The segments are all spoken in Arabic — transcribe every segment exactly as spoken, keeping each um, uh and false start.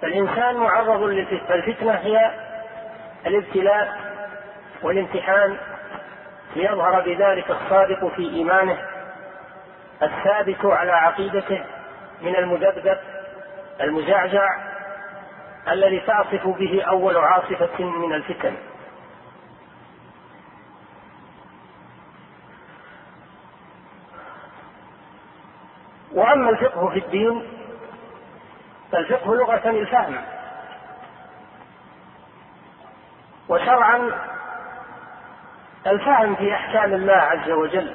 فالإنسان معرض للفتنة. الفتنة هي الابتلاء والامتحان ليظهر بذلك الصادق في إيمانه الثابت على عقيدته من المذبذب المزعزع الذي تعصف به أول عاصفة من الفتن. وأما الفقه في الدين فالفقه لغة الفهم، وشرعا الفهم في أحكام الله عز وجل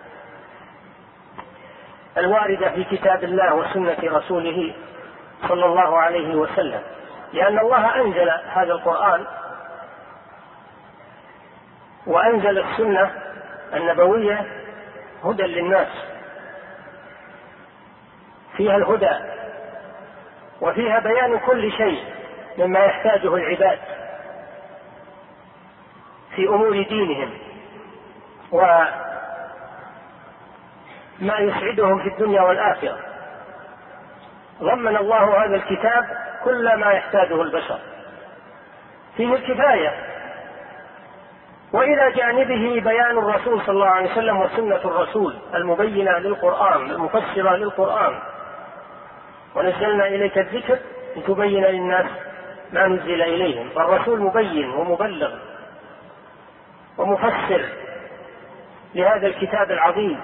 الواردة في كتاب الله وسنة رسوله صلى الله عليه وسلم، لأن الله أنزل هذا القرآن وأنزل السنة النبوية هدى للناس، فيها الهدى وفيها بيان كل شيء مما يحتاجه العباد في أمور دينهم وما يسعدهم في الدنيا والآخرة. ضمن الله هذا الكتاب كل ما يحتاجه البشر، فيه الكفاية، وإلى جانبه بيان الرسول صلى الله عليه وسلم وسنة الرسول المبينة للقرآن المفسرة للقرآن. ونزلنا إليك الذكر لتبين للناس ما نزل إليهم، فالرسول مبين ومبلغ ومفسر لهذا الكتاب العظيم.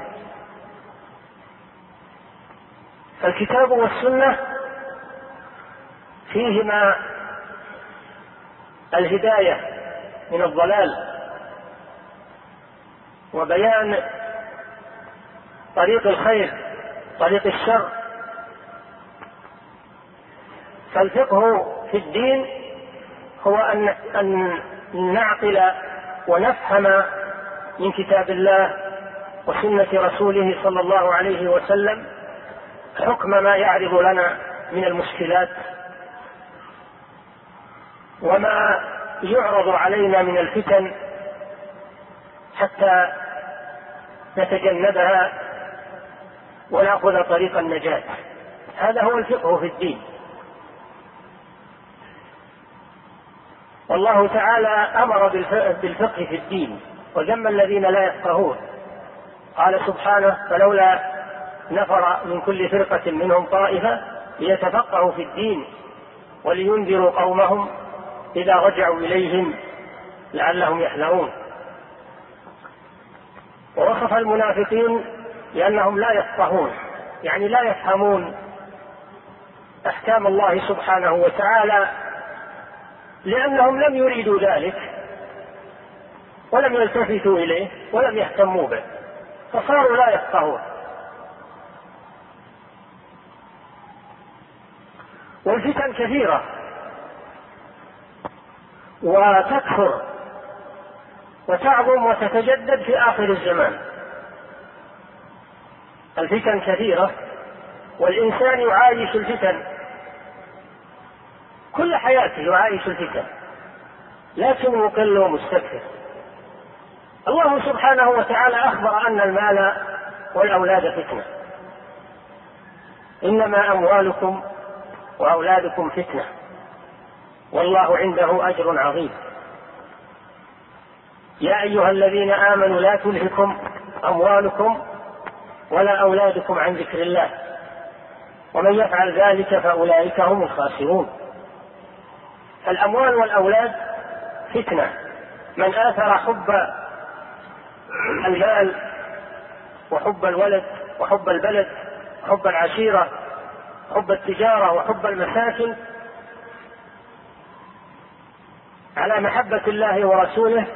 فالكتاب والسنة فيهما الهداية من الضلال وبيان طريق الخير طريق الشر. فالفقه في الدين هو أن نعقل ونفهم من كتاب الله وسنة رسوله صلى الله عليه وسلم حكم ما يعرض لنا من المشكلات وما يعرض علينا من الفتن حتى نتجنبها ونأخذ طريق النجاة. هذا هو الفقه في الدين. والله تعالى أمر بالفقه في الدين وذم الذين لا يفقهون. قال سبحانه: فلولا نفر من كل فرقة منهم طائفة ليتفقهوا في الدين ولينذروا قومهم إذا رجعوا إليهم لعلهم يحذرون. ووصف المنافقين لأنهم لا يفقهون، يعني لا يفهمون أحكام الله سبحانه وتعالى، لأنهم لم يريدوا ذلك ولم يلتفتوا إليه ولم يهتموا به، فصاروا لا يفقهون. والفتن كثيرة وتكثر وتعظم وتتجدد في آخر الزمان. الفتن كثيرة والإنسان يعايش الفتن، كل حياته يعايش الفتن، لكن مقل ومستكثر. الله سبحانه وتعالى أخبر أن المال والأولاد فتنة، إنما أموالكم وأولادكم فتنة والله عنده أجر عظيم. يا أيها الذين آمنوا لا تلهكم أموالكم ولا أولادكم عن ذكر الله ومن يفعل ذلك فأولئك هم الخاسرون. الأموال والأولاد فتنة. من آثر حب المال وحب الولد وحب البلد وحب العشيرة حب التجارة وحب المساكن على محبة الله ورسوله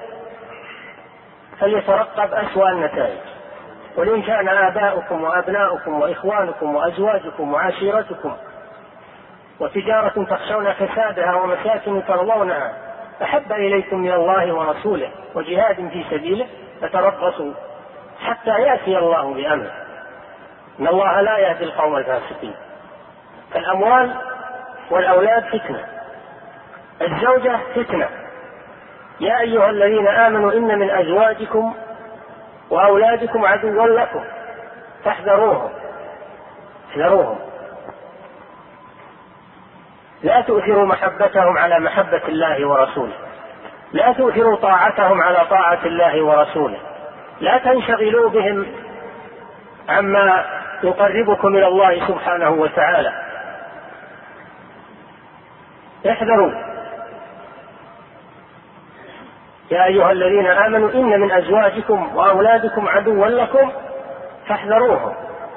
فليترقب أسوأ النتائج. وإن كان آباؤكم وأبناؤكم وإخوانكم وأزواجكم وعشيرتكم وتجارة تخشون كسادها ومساكن ترضونها أحب إليكم من الله ورسوله وجهاد في سبيله فتربصوا حتى يأتي الله بأمره إن الله لا يهدي القوم الفاسقين. فالأموال والأولاد فتنة. الزوجة فتنة. يا أيها الذين آمنوا إن من أزواجكم وأولادكم عدوا لكم فاحذروهم احذروهم. لا تؤثروا محبتهم على محبة الله ورسوله، لا تؤثروا طاعتهم على طاعة الله ورسوله، لا تنشغلوا بهم عما يقربكم إلى الله سبحانه وتعالى. احذروا يا أيها الذين آمنوا إن من أزواجكم وأولادكم عدوا لكم فاحذروهم.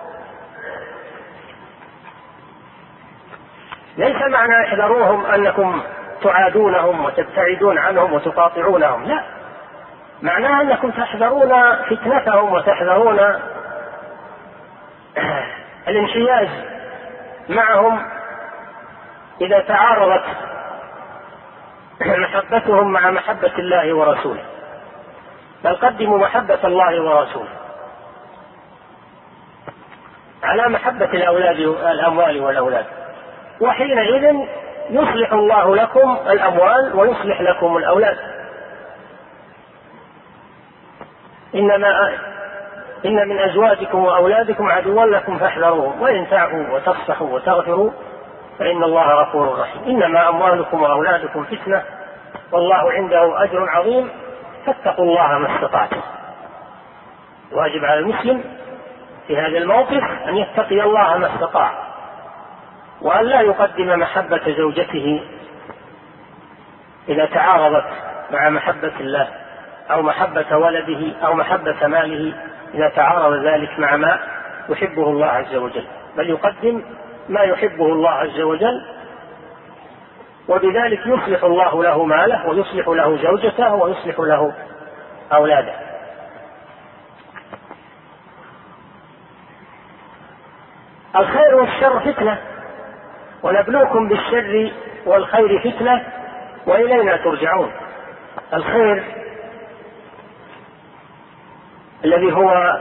ليس معنى احذروهم أنكم تعادونهم وتبتعدون عنهم وتقاطعونهم، لا، معناه أنكم تحذرون فتنتهم وتحذرون الانحياز معهم إذا تعارضت محبتهم مع محبة الله ورسوله، بل قدموا محبة الله ورسوله على محبة الأولاد الأموال والأولاد، وحينئذ يصلح الله لكم الأموال ويصلح لكم الأولاد. إنما إن من أزواجكم وأولادكم عدوا لكم فاحذروهم وإن تعفوا وتصفحوا وتغفروا فإن الله غفور رحيم. إنما أموالكم وأولادكم فتنة والله عنده أجر عظيم فاتقوا الله ما استطعتم. واجب على المسلم في هذا الموقف أن يتقي الله ما استطاع، وأن لا يقدم محبة زوجته إذا تعارضت مع محبة الله، أو محبة ولده، أو محبة ماله إذا تعارض ذلك مع ما يحبه الله عز وجل، بل يقدم ما يحبه الله عز وجل، وبذلك يصلح الله له ماله ويصلح له زوجته ويصلح له أولاده. الخير والشر فتنة، ونبلوكم بالشر والخير فتنة وإلينا ترجعون. الخير الذي هو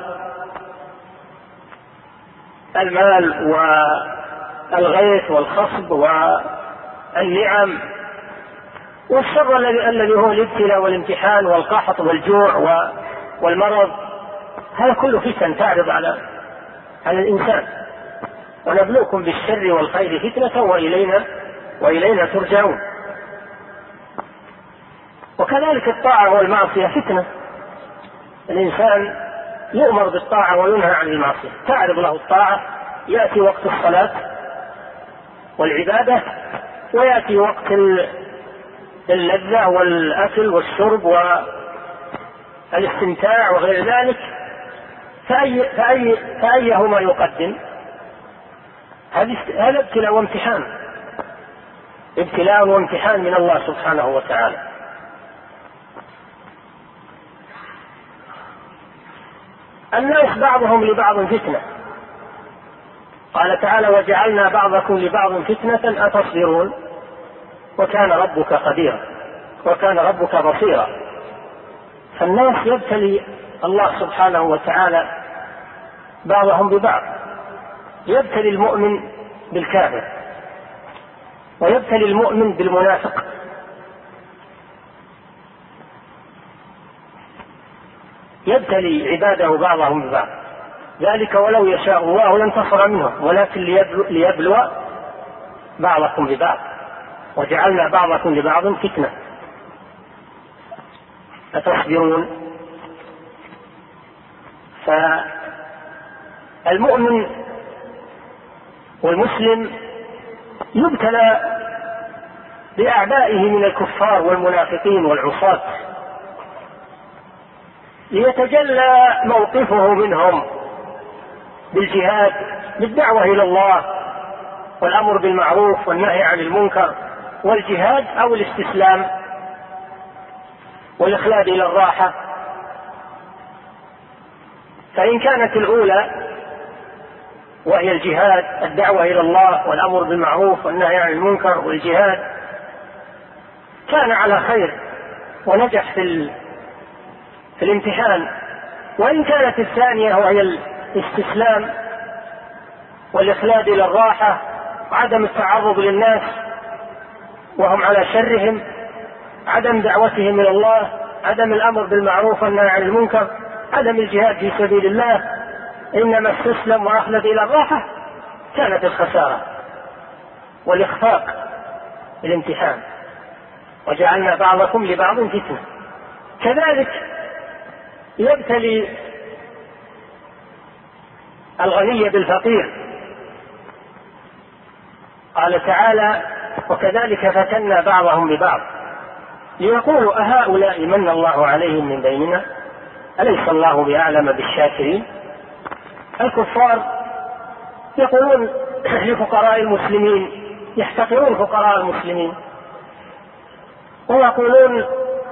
المال والغيث والخصب والنعم، والشر الذي هو الابتلاء والامتحان والقحط والجوع والمرض، هذا كله فتن تعرض على على الإنسان. ونبلوكم بالشر والخير فتنة وإلينا وإلينا ترجعون. وكذلك الطاعة والمعصية فتنة، الإنسان يؤمر بالطاعة وينهى عن المعصية، تعرض له الطاعة، يأتي وقت الصلاة والعبادة، ويأتي وقت اللذة والأكل والشرب والاستمتاع وغير ذلك، فأي فأي فأيهما يقدم؟ هذا ابتلاء وامتحان، ابتلاء وامتحان من الله سبحانه وتعالى. الناس بعضهم لبعض فتنة، قال تعالى وجعلنا بعضكم لبعض فتنة أتصبرون وكان ربك قديرا وكان ربك بصيرا. فالناس يبتلي الله سبحانه وتعالى بعضهم ببعض، يبتلي المؤمن بالكافر ويبتلي المؤمن بالمنافق، يبتلي عباده بعضهم ببعض، ذلك ولو يشاء الله لانتصر منهم ولكن ليبلو, ليبلو بعضكم ببعض وجعلنا بعضكم لبعض فتنة أتصبرون. فالمؤمن والمسلم يبتلى بأعدائه من الكفار والمنافقين والعصاة ليتجلى موقفه منهم بالجهاد، بالدعوة إلى الله والأمر بالمعروف والنهي عن المنكر والجهاد، أو الاستسلام والإخلاد إلى الراحة. فإن كانت الأولى وهي الجهاد، الدعوة إلى الله والأمر بالمعروف والنهي عن المنكر والجهاد، كان على خير ونجح في في الامتحان. وإن كانت الثانية وهي الاستسلام والإخلاد إلى الراحة وعدم التعرض للناس وهم على شرهم، عدم دعوتهم إلى الله، عدم الأمر بالمعروف والنهي عن المنكر، عدم الجهاد في سبيل الله، إنما استسلم وأخلد إلى الراحة، كانت الخسارة والإخفاق الامتحان، وجعلنا بعضكم لبعض فتنة. كذلك يبتلي الغني بالفقير. قال تعالى: وكذلك فتنا بعضهم ببعض ليقولوا أهؤلاء من الله عليهم من بيننا أليس الله بأعلم بالشاكرين. الكفار يقولون لفقراء المسلمين، يحتقرون فقراء المسلمين ويقولون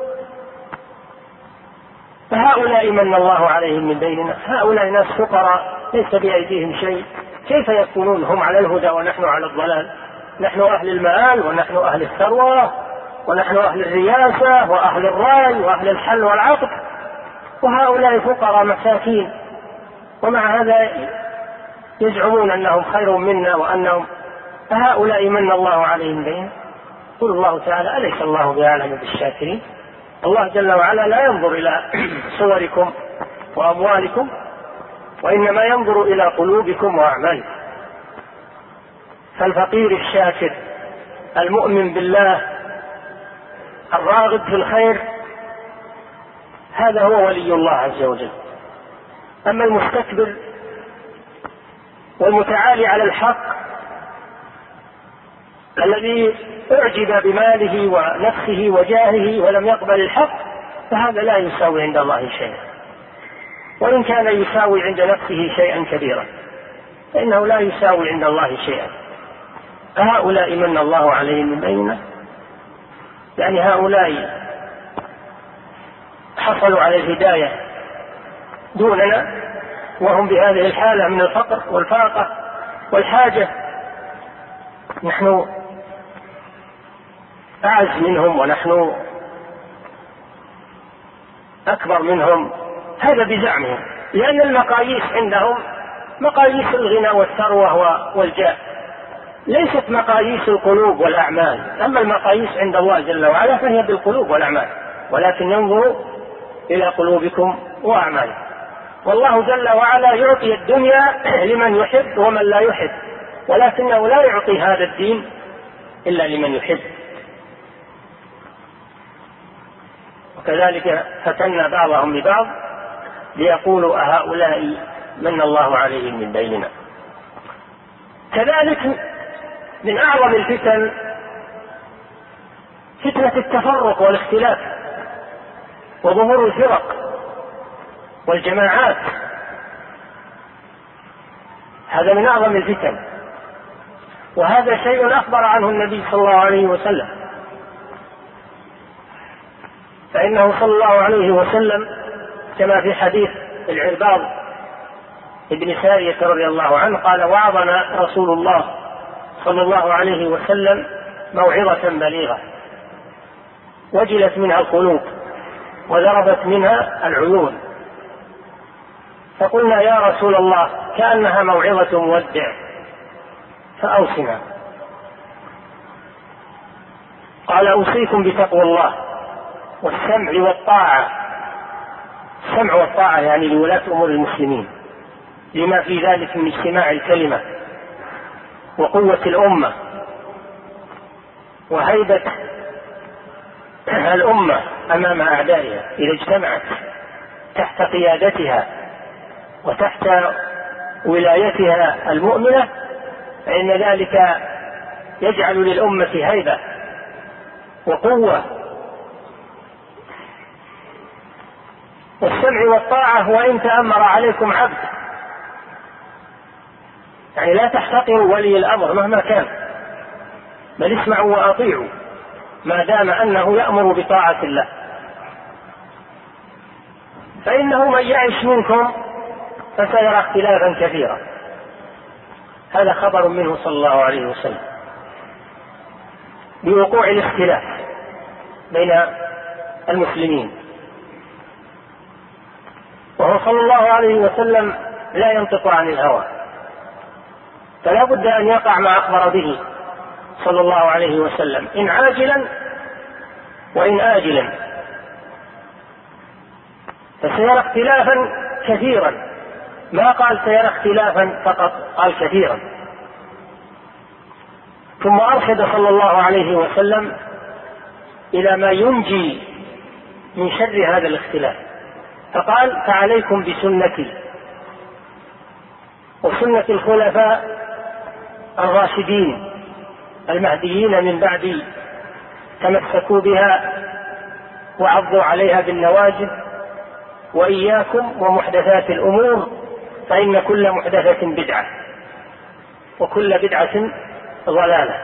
فهؤلاء من الله عليهم من بيننا، هؤلاء ناس فقراء ليس بأيديهم شيء، كيف يكونون هم على الهدى ونحن على الضلال؟ نحن أهل المآل ونحن أهل الثروة ونحن أهل الرياسة وأهل الرأي وأهل الحل والعقد، وهؤلاء فقراء مساكين، ومع هذا يزعمون أنهم خير منا وأنهم فهؤلاء من الله عليهم بيننا. قل الله تعالى: أليس الله بأعلم بالشاكرين. الله جل وعلا لا ينظر إلى صوركم وأموالكم، وإنما ينظر إلى قلوبكم وأعمالكم. فالفقير الشاكر المؤمن بالله الراغب في الخير هذا هو ولي الله عز وجل. أما المستكبر والمتعالي على الحق الذي أعجب بماله ونفسه وجاهه ولم يقبل الحق فهذا لا يساوي عند الله شيئا، وإن كان يساوي عند نفسه شيئا كبيرا فإنه لا يساوي عند الله شيئا. هؤلاء من الله عليهم من بيننا، يعني هؤلاء حصلوا على الهداية دوننا وهم بهذه الحالة من الفقر والفاقة والحاجة، نحن أعز منهم ونحن أكبر منهم. هذا بزعمهم، لأن المقاييس عندهم مقاييس الغنى والثروة والجاه، ليست مقاييس القلوب والأعمال. أما المقاييس عند الله جل وعلا فهي بالقلوب والأعمال، ولكن ينظر إلى قلوبكم وأعمالكم. والله جل وعلا يعطي الدنيا لمن يحب ومن لا يحب، ولكنه لا يعطي هذا الدين إلا لمن يحب. وكذلك فتنا بعضهم ببعض ليقولوا أهؤلاء من الله عليهم من بيننا. كذلك من أعظم الفتن فتنة التفرق والاختلاف وظهور الفرق والجماعات، هذا من أعظم الفتن، وهذا شيء أخبر عنه النبي صلى الله عليه وسلم. فإنه صلى الله عليه وسلم كما في حديث العرباض ابن سارية رضي الله عنه قال: وعظنا رسول الله صلى الله عليه وسلم موعظة بليغة وجلت منها القلوب وذربت منها العيون، فقلنا: يا رسول الله كأنها موعظة مودع فأوصنا. قال: أوصيكم بتقوى الله والسمع والطاعة. السمع والطاعة يعني لولاة أمور المسلمين، لما في ذلك من اجتماع الكلمة وقوة الأمة وهيبة الأمة أمام أعدائها إذا اجتمعت تحت قيادتها وتحت ولايتها المؤمنة، فإن ذلك يجعل للأمة هيبة وقوة. والسمع والطاعة وإن تأمر عليكم عبد، يعني لا تحتقروا ولي الأمر مهما كان، بل اسمعوا وأطيعوا ما دام أنه يأمر بطاعة الله، فإنه من يعش منكم فسيرى اختلافا كثيرا. هذا خبر منه صلى الله عليه وسلم بوقوع الاختلاف بين المسلمين، وهو صلى الله عليه وسلم لا ينطق عن الهوى، فلا بد أن يقع ما أخبر به صلى الله عليه وسلم إن عاجلا وإن آجلا، فسيرى اختلافا كثيرا، ما قال سيرى اختلافا فقط، قال كثيرا. ثم أرشد صلى الله عليه وسلم إلى ما ينجي من شر هذا الاختلاف، فقال: فعليكم بسنتي وسنة الخلفاء الراشدين المهديين من بعدي، تمسكوا بها وعضوا عليها بالنواجذ، وإياكم ومحدثات الأمور، فإن كل محدثة بدعة وكل بدعة ضلالة.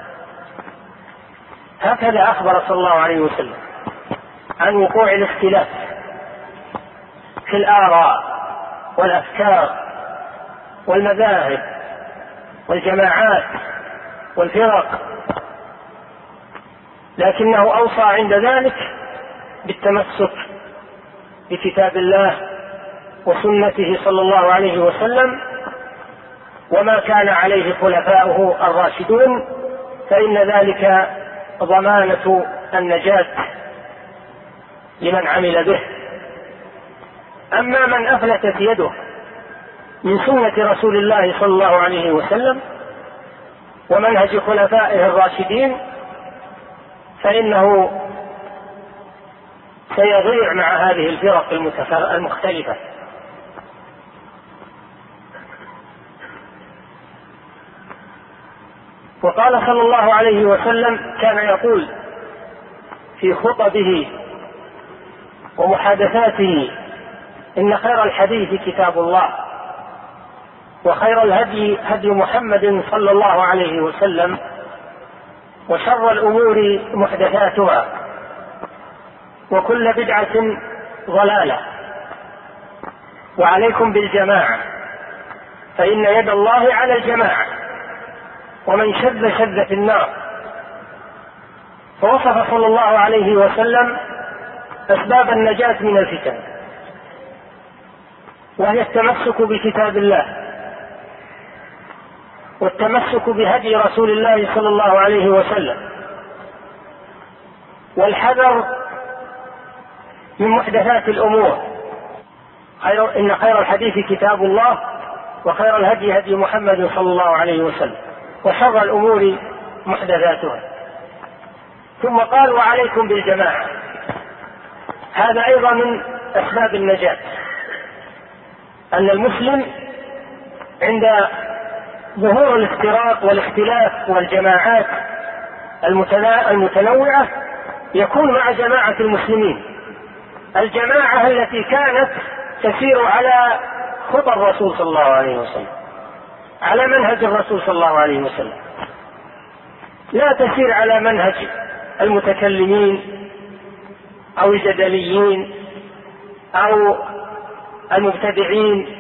هكذا أخبر صلى الله عليه وسلم عن وقوع الاختلاف في الآراء والأفكار والمذاهب والجماعات والفرق، لكنه أوصى عند ذلك بالتمسك بكتاب الله وسنته صلى الله عليه وسلم وما كان عليه خلفاؤه الراشدون، فإن ذلك ضمانة النجاة لمن عمل به. أما من أفلتت يده من سنة رسول الله صلى الله عليه وسلم ومنهج خلفائه الراشدين فإنه سيضيع مع هذه الفرق المختلفة. وقال صلى الله عليه وسلم: كان يقول في خطبه ومحادثاته: إن خير الحديث كتاب الله، وخير الهدي هدي محمد صلى الله عليه وسلم، وشر الأمور محدثاتها، وكل بدعة ضلالة، وعليكم بالجماعة، فإن يد الله على الجماعة، ومن شذ شذ في النار. فوصف صلى الله عليه وسلم أسباب النجاة من الفتن، وهي التمسك بكتاب الله والتمسك بهدي رسول الله صلى الله عليه وسلم، والحذر من محدثات الأمور. خير إن خير الحديث كتاب الله، وخير الهدي هدي محمد صلى الله عليه وسلم، وشر الأمور محدثاتها. ثم قال: وعليكم بالجماعة. هذا أيضا من أسباب النجاة، أن المسلم عند ظهور الافتراق والاختلاف والجماعات المتنوعة يكون مع جماعة المسلمين، الجماعة التي كانت تسير على خطى الرسول صلى الله عليه وسلم، على منهج الرسول صلى الله عليه وسلم، لا تسير على منهج المتكلمين أو الجدليين أو المبتدعين،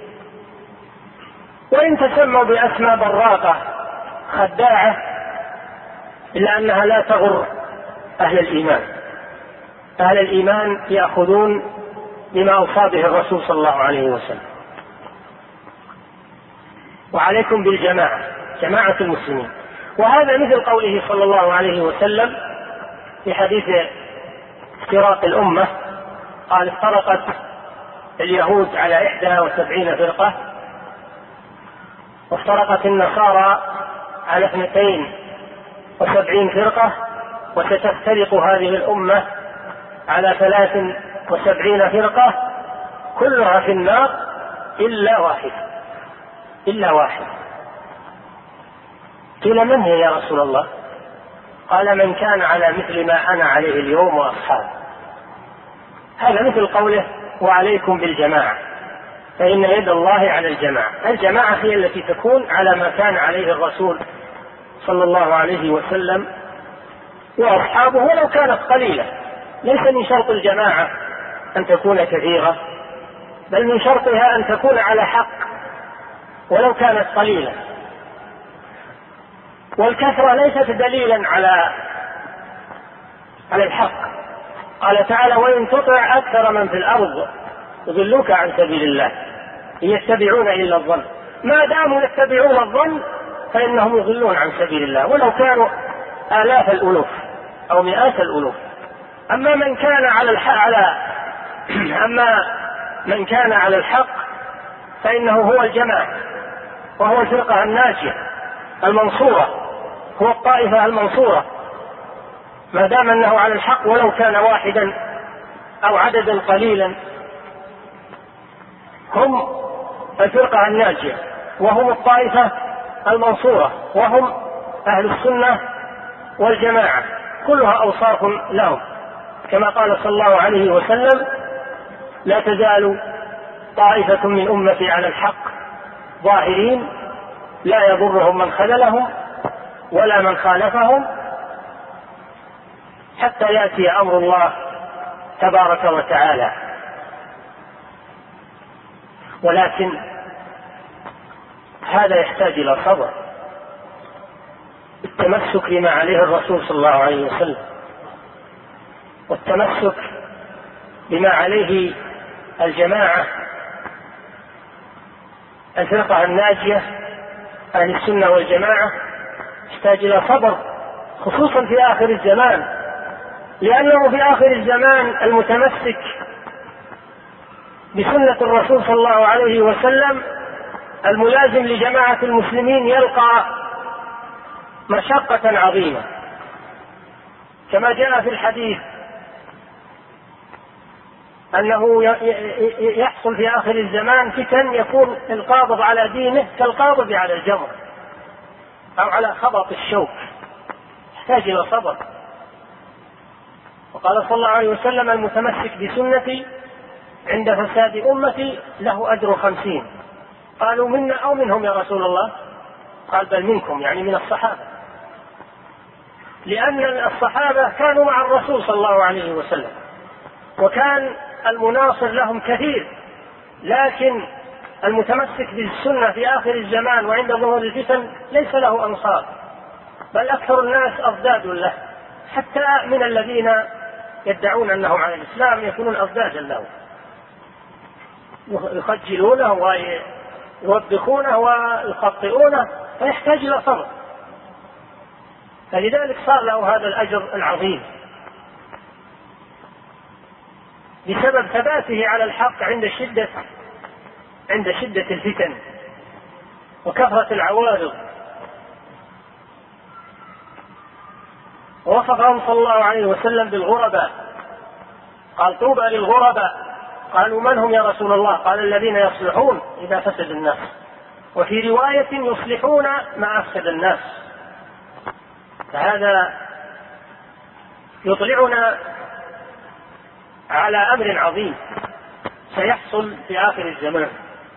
وإن تسموا بأسماء براقة خداعة إلا أنها لا تغر أهل الإيمان. أهل الإيمان يأخذون بما أوصى به الرسول صلى الله عليه وسلم. وعليكم بالجماعة، جماعة المسلمين. وهذا مثل قوله صلى الله عليه وسلم في حديث افتراق الأمة، قال: افترقت اليهود على إحدى وسبعين فرقة، وافترقت النصارى على اثنتين وسبعين فرقة، وستفترق هذه الأمة على ثلاث وسبعين فرقة، كلها في النار إلا واحد إلا واحد. قيل: من هي يا رسول الله؟ قال: من كان على مثل ما أنا عليه اليوم وأصحابي. هذا مثل قوله: وعليكم بالجماعة، فإن يد الله على الجماعة. الجماعة هي التي تكون على ما كان عليه الرسول صلى الله عليه وسلم وأصحابه ولو كانت قليلة. ليس من شرط الجماعة أن تكون كثيرة، بل من شرطها أن تكون على حق ولو كانت قليلة. والكثرة ليست دليلا على على الحق. قال تعالى: وإن تطع أكثر من في الأرض يضلوك عن سبيل الله إن يتبعون إلا الظن. ما داموا يتبعون الظن فإنهم يضلون عن سبيل الله ولو كانوا آلاف الألوف أو مئات الألوف. أما من كان على الحق على أما من كان على الحق فإنه هو الجماعة، وهو الفرقة الناجية المنصورة هو الطائفة المنصورة ما دام أنه على الحق ولو كان واحدا أو عددا قليلا. هم الفرقة الناجية وهم الطائفة المنصورة وهم أهل السنة والجماعة، كلها أوصاف لهم، كما قال صلى الله عليه وسلم: لا تزال طائفة من أمتي على الحق ظاهرين لا يضرهم من خذلهم ولا من خالفهم حتى يأتي أمر الله تبارك وتعالى. ولكن هذا يحتاج إلى صبر، التمسك بما عليه الرسول صلى الله عليه وسلم، والتمسك بما عليه الجماعة الفرقة الناجية أهل السنة والجماعة، يحتاج إلى صبر، خصوصا في آخر الزمان، لأنه في آخر الزمان المتمسك بسنة الرسول صلى الله عليه وسلم الملازم لجماعة المسلمين يلقى مشقة عظيمة، كما جاء في الحديث أنه يحصل في آخر الزمان فتن يكون القابض على دينه كالقابض على الجمر أو على خبط الشوك، يحتاج إلى صبر. وقال صلى الله عليه وسلم: المتمسك بسنتي عند فساد أمتي له أجر خمسين. قالوا: منا أو منهم يا رسول الله؟ قال: بل منكم، يعني من الصحابة، لأن الصحابة كانوا مع الرسول صلى الله عليه وسلم وكان المناصر لهم كثير، لكن المتمسك بالسنة في آخر الزمان وعند ظهور الفتن ليس له أنصار، بل أكثر الناس أضداد له، حتى من الذين يدعون أنهم على الإسلام يكونون أضدادا له، يخجلونه ويوبخونه ويخطئونه، فيحتاج إلى صبر. فلذلك صار له هذا الأجر العظيم بسبب ثباته على الحق عند شدة عند شدة الفتن وكثرة العوارض. ووصفهم صلى الله عليه وسلم بالغرباء، قال: طوبى للغرباء. قالوا: من هم يا رسول الله؟ قال: الذين يصلحون إذا فسد الناس، وفي رواية يصلحون ما أفسد الناس. فهذا يطلعنا على أمر عظيم سيحصل في آخر الزمان،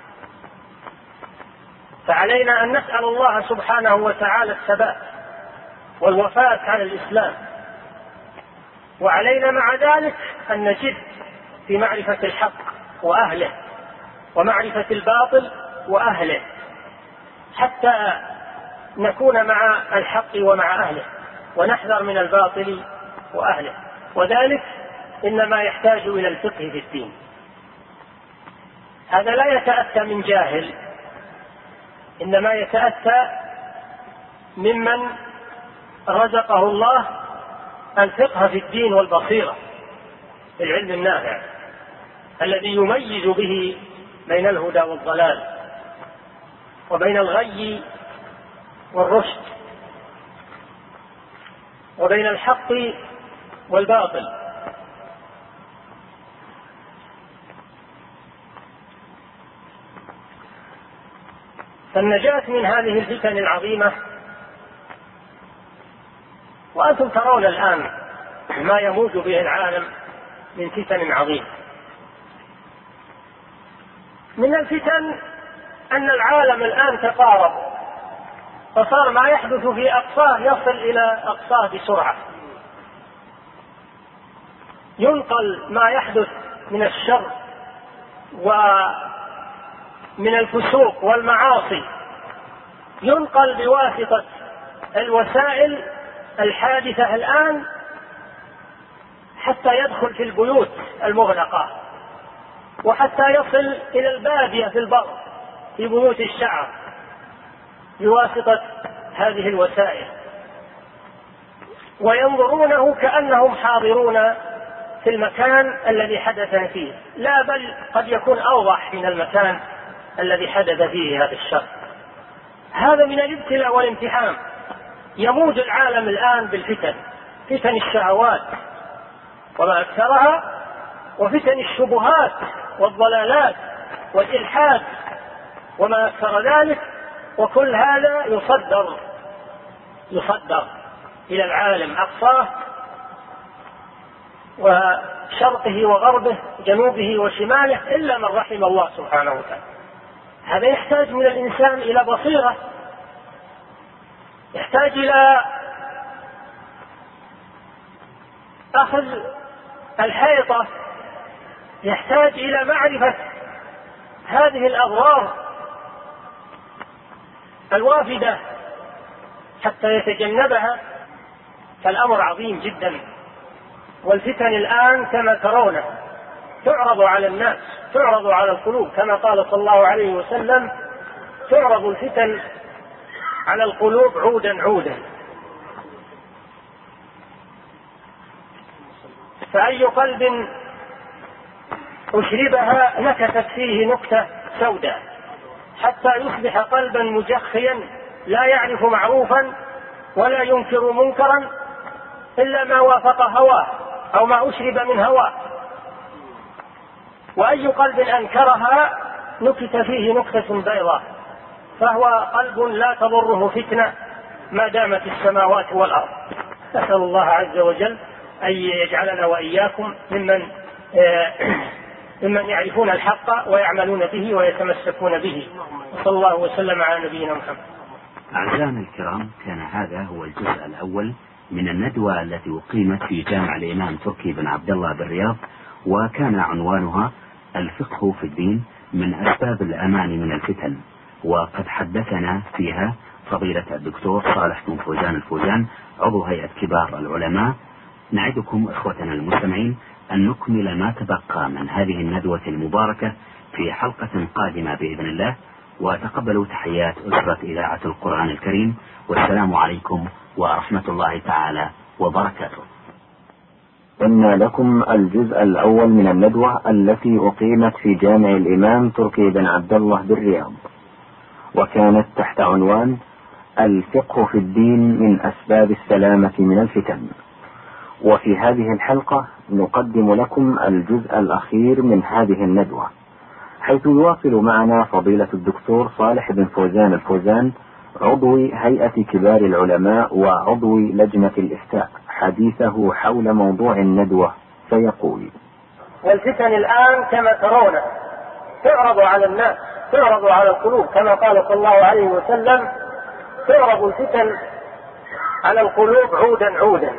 فعلينا أن نسأل الله سبحانه وتعالى الثبات والوفاة على الإسلام، وعلينا مع ذلك أن نجد في معرفة الحق وأهله ومعرفة الباطل وأهله، حتى نكون مع الحق ومع أهله ونحذر من الباطل وأهله. وذلك إنما يحتاج إلى الفقه في الدين، هذا لا يتأتى من جاهل، إنما يتأتى ممن رزقه الله الفقه في الدين والبصيرة، العلم النافع الذي يميز به بين الهدى والضلال وبين الغي والرشد وبين الحق والباطل. فالنجاة من هذه الفتن العظيمة، وأنتم ترون الآن ما يموج به العالم من فتن عظيمة. من الفتن أن العالم الآن تقارب، فصار ما يحدث في أقصاه يصل إلى أقصاه بسرعة، ينقل ما يحدث من الشر ومن الفسوق والمعاصي، ينقل بواسطة الوسائل الحادثة الآن حتى يدخل في البيوت المغلقة، وحتى يصل إلى البادية في البر في بيوت الشعب بواسطة هذه الوسائل، وينظرونه كأنهم حاضرون في المكان الذي حدث فيه، لا بل قد يكون أوضح من المكان الذي حدث فيه هذا الشر. هذا من الابتلاء والامتحان يموج العالم الآن بالفتن، فتن الشهوات وما أكثرها، وفتن الشبهات والضلالات والإلحاد وما أكثر ذلك، وكل هذا يصدر يصدر إلى العالم أقصاه وشرقه وغربه، جنوبه وشماله، إلا من رحم الله سبحانه وتعالى. هذا يحتاج من الإنسان إلى بصيرة، يحتاج إلى أخذ الحيطة، يحتاج إلى معرفة هذه الأضرار الوافدة حتى يتجنبها. فالأمر عظيم جدا، والفتن الآن كما ترون تعرض على الناس، تعرض على القلوب، كما قال صلى الله عليه وسلم: تعرض الفتن على القلوب عودا عودا. فأي قلب أشربها نكست فيه نكتة سوداء حتى يصبح قلبا مجخيا لا يعرف معروفا ولا ينكر منكرا إلا ما وافق هواه أو ما أشرب من هواه. وأي قلب أنكرها نكت فيه نكتة بيضاء، فهو قلب لا تضره فتنة ما دامت السماوات والأرض. نسأل الله عز وجل أن يجعلنا وإياكم ممن ممن يعرفون الحق ويعملون به ويتمسكون به. صلى الله وسلم على نبينا محمد. أعزائنا الكرام، كان هذا هو الجزء الأول من الندوة التي أقيمت في جامع الإمام تركي بن عبد الله بالرياض، وكان عنوانها الفقه في الدين من أسباب الأمان من الفتن. وقد حدثنا فيها فضيلة الدكتور صالح بن فوزان الفوزان، عضو هيئة كبار العلماء. نعدكم إخوتنا المستمعين أن نكمل ما تبقى من هذه الندوة المباركة في حلقة قادمة بإذن الله، وتقبلوا تحيات أسرة إذاعة القرآن الكريم، والسلام عليكم ورحمة الله تعالى وبركاته. قلنا لكم الجزء الأول من الندوة التي أقيمت في جامع الإمام تركي بن عبد الله بالرياض، وكانت تحت عنوان الفقه في الدين من أسباب السلامة من الفتن. وفي هذه الحلقة نقدم لكم الجزء الأخير من هذه الندوة، حيث يواصل معنا فضيلة الدكتور صالح بن فوزان الفوزان، عضو هيئة كبار العلماء وعضو لجنة الإفتاء، حديثه حول موضوع الندوة، فيقول: والفتن الآن كما ترون تعرض على الناس، تعرض على القلوب، كما قال صلى الله عليه وسلم: تعرض الفتن على القلوب عودا عودا.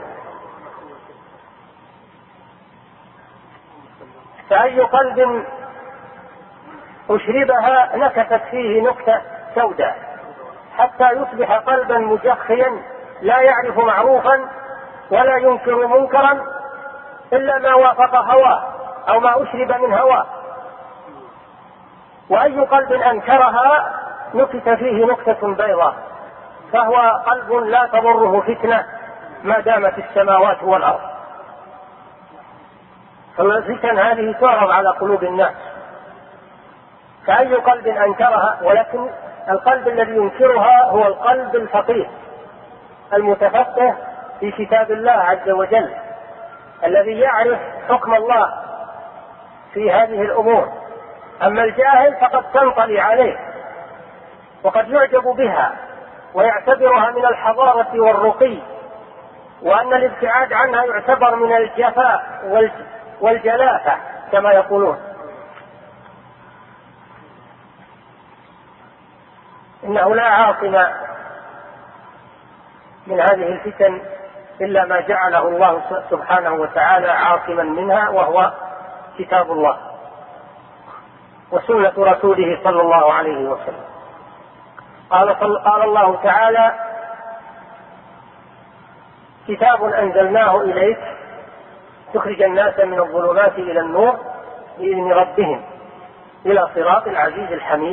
فأي قلب أشربها نكست فيه نكتة سوداء حتى يصبح قلبا مجخيا لا يعرف معروفا ولا ينكر منكرا إلا ما وافق هواه أو ما أشرب من هواه. وأي قلب أنكرها نكت فيه نكتة بيضاء، فهو قلب لا تضره فتنة ما دامت السماوات والأرض. فالفتن هذه تعرض على قلوب الناس، فأي قلب أنكرها، ولكن القلب الذي ينكرها هو القلب الفقيه المتفقه في كتاب الله عز وجل، الذي يعرف حكم الله في هذه الأمور. أما الجاهل فقد تنطلي عليه وقد يعجب بها ويعتبرها من الحضارة والرقي، وأن الابتعاد عنها يعتبر من الجفاء والجلافة كما يقولون. إنه لا عاصم من هذه الفتن إلا ما جعله الله سبحانه وتعالى عاصما منها، وهو كتاب الله وسنة رسوله صلى الله عليه وسلم. قال, قال الله تعالى: كتاب أنزلناه إليك تخرج الناس من الظلمات إلى النور بإذن ربهم إلى صراط العزيز الحميد.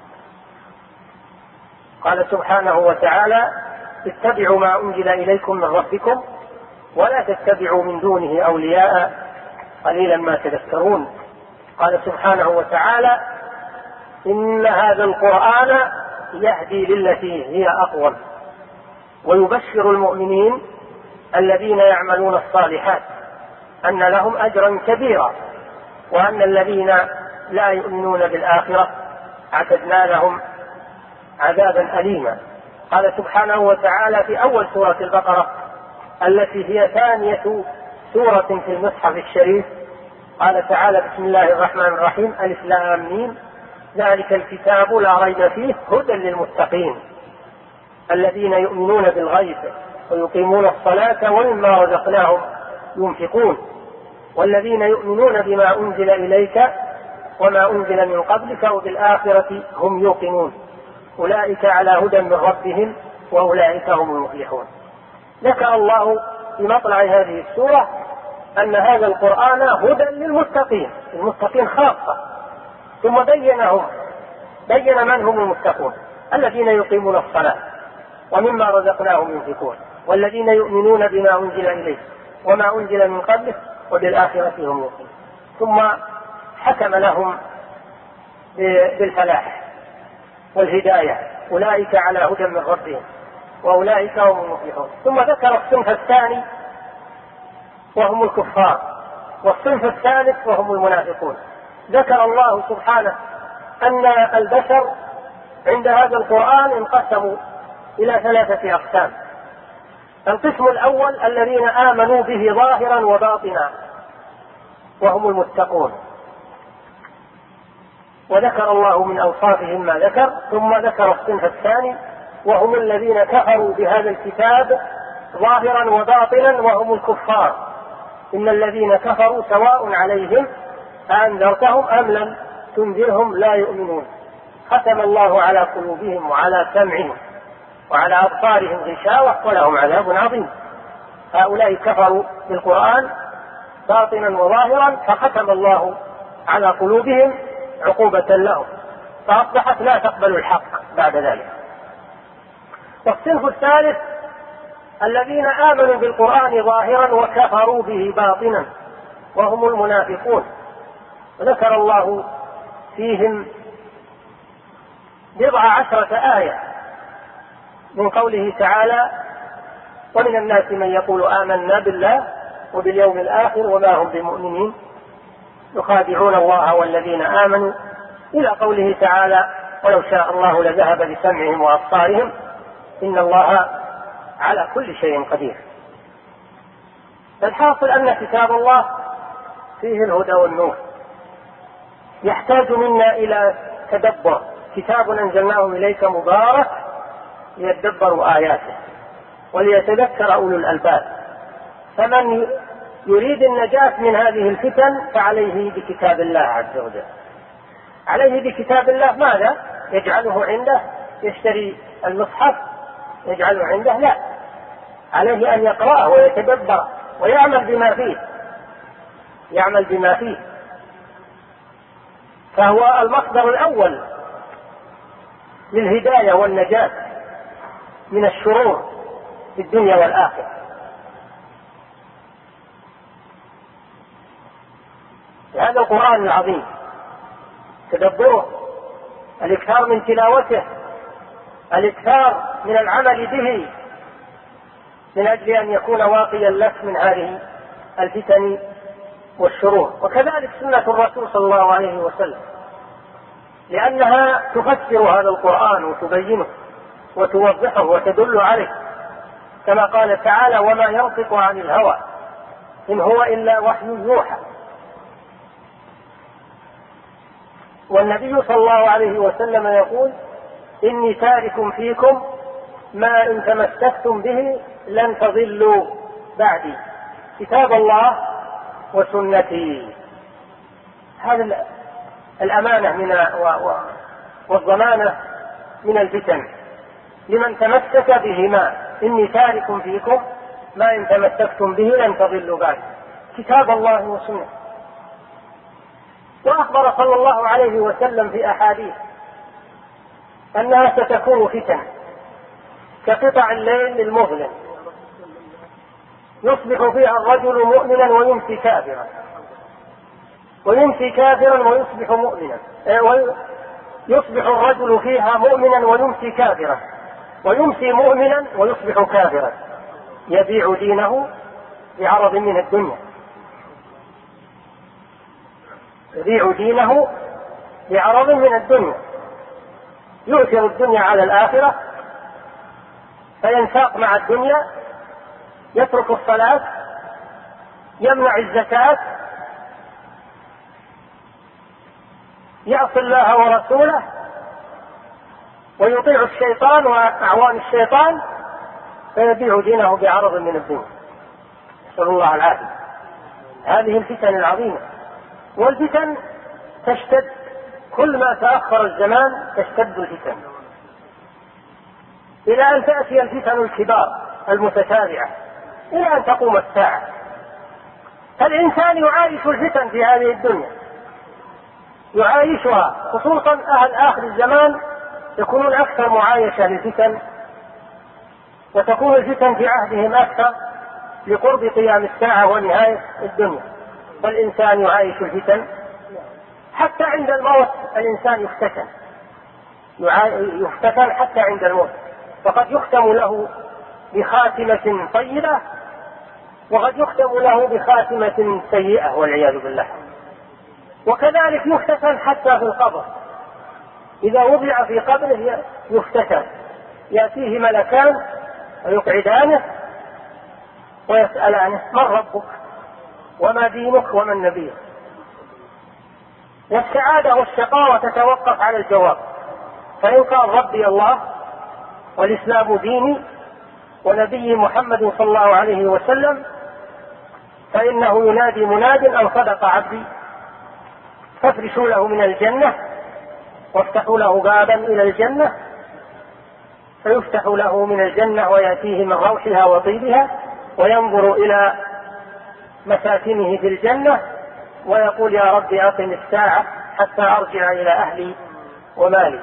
قال سبحانه وتعالى: اتبعوا ما أنزل إليكم من ربكم ولا تتبعوا من دونه أولياء قليلا ما تذكرون. قال سبحانه وتعالى: إن هذا القرآن يهدي للتي هي أقوم ويبشر المؤمنين الذين يعملون الصالحات أن لهم أجرا كبيرا، وأن الذين لا يؤمنون بالآخرة اعتدنا لهم عذابا أليما. قال سبحانه وتعالى في أول سورة البقرة التي هي ثانية سورة في المصحف الشريف، قال تعالى: بسم الله الرحمن الرحيم، ألف لام ميم، ذلك الكتاب لا ريب فيه هدى للمتقين الذين يؤمنون بالغيب ويقيمون الصلاة ومما رزقناهم ينفقون والذين يؤمنون بما أنزل إليك وما أنزل من قبلك وبالآخرة هم يوقنون أولئك على هدى من ربهم وأولئك هم المفلحون. ذكر الله في مطلع هذه السورة أن هذا القرآن هدى للمتقين، المتقين خاصة، ثم بينهم بين من هم المتقون: الذين يقيمون الصلاة ومما رزقناهم ينفقون والذين يؤمنون بما أنزل إليك وما أنزل من قبلك وبالآخرة هم يوقنون. ثم حكم لهم بالفلاح والهداية: أولئك على هدى من ربهم وأولئك هم المفلحون. ثم ذكر الصنف الثاني وهم الكفار، والصنف الثالث وهم المنافقون. ذكر الله سبحانه أن البشر عند هذا القرآن انقسموا إلى ثلاثة أقسام. القسم الأول الذين آمنوا به ظاهرا وباطنا وهم المتقون، وذكر الله من أوصافهم ما ذكر. ثم ذكر الصنف الثاني وهم الذين كفروا بهذا الكتاب ظاهرا وباطنا وهم الكفار: إن الذين كفروا سواء عليهم أأنذرتهم أم لم تنذرهم لا يؤمنون، ختم الله على قلوبهم وعلى سمعهم وعلى أبصارهم غشاوة ولهم عذاب عظيم. هؤلاء كفروا بالقرآن باطنا وظاهرا فختم الله على قلوبهم عقوبة لهم، فأصبحت لا تقبل الحق بعد ذلك. والصنف الثالث الذين آمنوا بالقرآن ظاهرا وكفروا به باطنا وهم المنافقون، وذكر الله فيهم بضع عشرة آية من قوله تعالى: ومن الناس من يقول آمنا بالله وباليوم الآخر وما هم بمؤمنين يخادعون الله والذين آمنوا، إلى قوله تعالى: ولو شاء الله لذهب بسمعهم وأبصارهم إن الله على كل شيء قدير. الحاصل أن كتاب الله فيه الهدى والنور، يحتاج منا إلى تدبر. كتاب أنزلناه إليك مبارك ليتدبروا آياته وليتذكر أولو الألباب. فمن يريد النجاة من هذه الفتن فعليه بكتاب الله عز وجل. عليه بكتاب الله ماذا؟ يجعله عنده؟ يشتري المصحف يجعله عنده؟ لا، عليه أن يقرأه ويتدبر ويعمل بما فيه يعمل بما فيه فهو المصدر الأول للهداية والنجاة من الشرور في الدنيا والآخرة. هذا القرآن العظيم تدبره، الإكثار من تلاوته، الإكثار من العمل به من أجل أن يكون واقيا لك من هذه الفتن والشرور. وكذلك سنة الرسول صلى الله عليه وسلم، لأنها تفسر هذا القرآن وتبينه وتوضحه وتدل عليه، كما قال تعالى: وما ينطق عن الهوى إن هو إلا وحي يوحى. والنبي صلى الله عليه وسلم يقول: إني تارك فيكم ما إن تمسكتم به لن تضلوا بعدي، كتاب الله وسنتي. هذه الأمانة من والضمانة من الفتن لمن تمسك بهما. إني تارك فيكم ما إن تمسكتم به لن تضلوا بعدي، كتاب الله وسنته. وأخبر صلى الله عليه وسلم في أحاديث أنها ستكون فتن كقطع الليل المظلم يصبح فيها الرجل مؤمنا ويمسي كافرا ويمسي كافرا ويصبح مؤمنا، يصبح الرجل فيها مؤمنا ويمسي كافرا ويمسي مؤمنا ويصبح كافرا، يبيع دينه بعرض من الدنيا، يبيع دينه بعرض من الدنيا، يؤثر الدنيا على الآخرة، فينساق مع الدنيا، يترك الصلاة، يمنع الزكاة، يعصي الله ورسوله، ويطيع الشيطان وأعوان الشيطان، فيبيع دينه بعرض من الدنيا. نسأل الله العافية. هذه الفتن العظيمة، والفتن تشتد، كل ما تأخر الزمان تشتد الفتن، إلى أن تأتي الفتن الكبار المتتابعة إلى أن تقوم الساعة. فالإنسان يعايش الفتن في هذه الدنيا، يعايشها، خصوصا أهل آخر الزمان يكونون أكثر معايشة للفتن، وتكون الفتن في عهدهم أكثر لقرب قيام الساعة ونهاية الدنيا. فالإنسان يعايش الفتن حتى عند الموت، الإنسان يفتتن يفتتن حتى عند الموت، فقد يختم له بخاتمة طيبة، وقد يختم له بخاتمة سيئة والعياذ بالله. وكذلك يفتتن حتى في القبر، إذا وضع في قبره يفتتن، يأتيه ملكان ويقعدانه ويسألانه: من ربك وما دينك ومن نبيك؟ والسعادة والشقاوة تتوقف على الجواب، فإن قال ربي الله والإسلام ديني ونبي محمد صلى الله عليه وسلم، فإنه ينادي مناد: أن صدق عبدي، فافرشوا له من الجنة وافتحوا له بابا إلى الجنة، فيفتح له من الجنة ويأتيه من روحها وطيبها، وينظر إلى مساكنه في الجنة ويقول: يا رب أقم الساعة حتى أرجع إلى أهلي ومالي.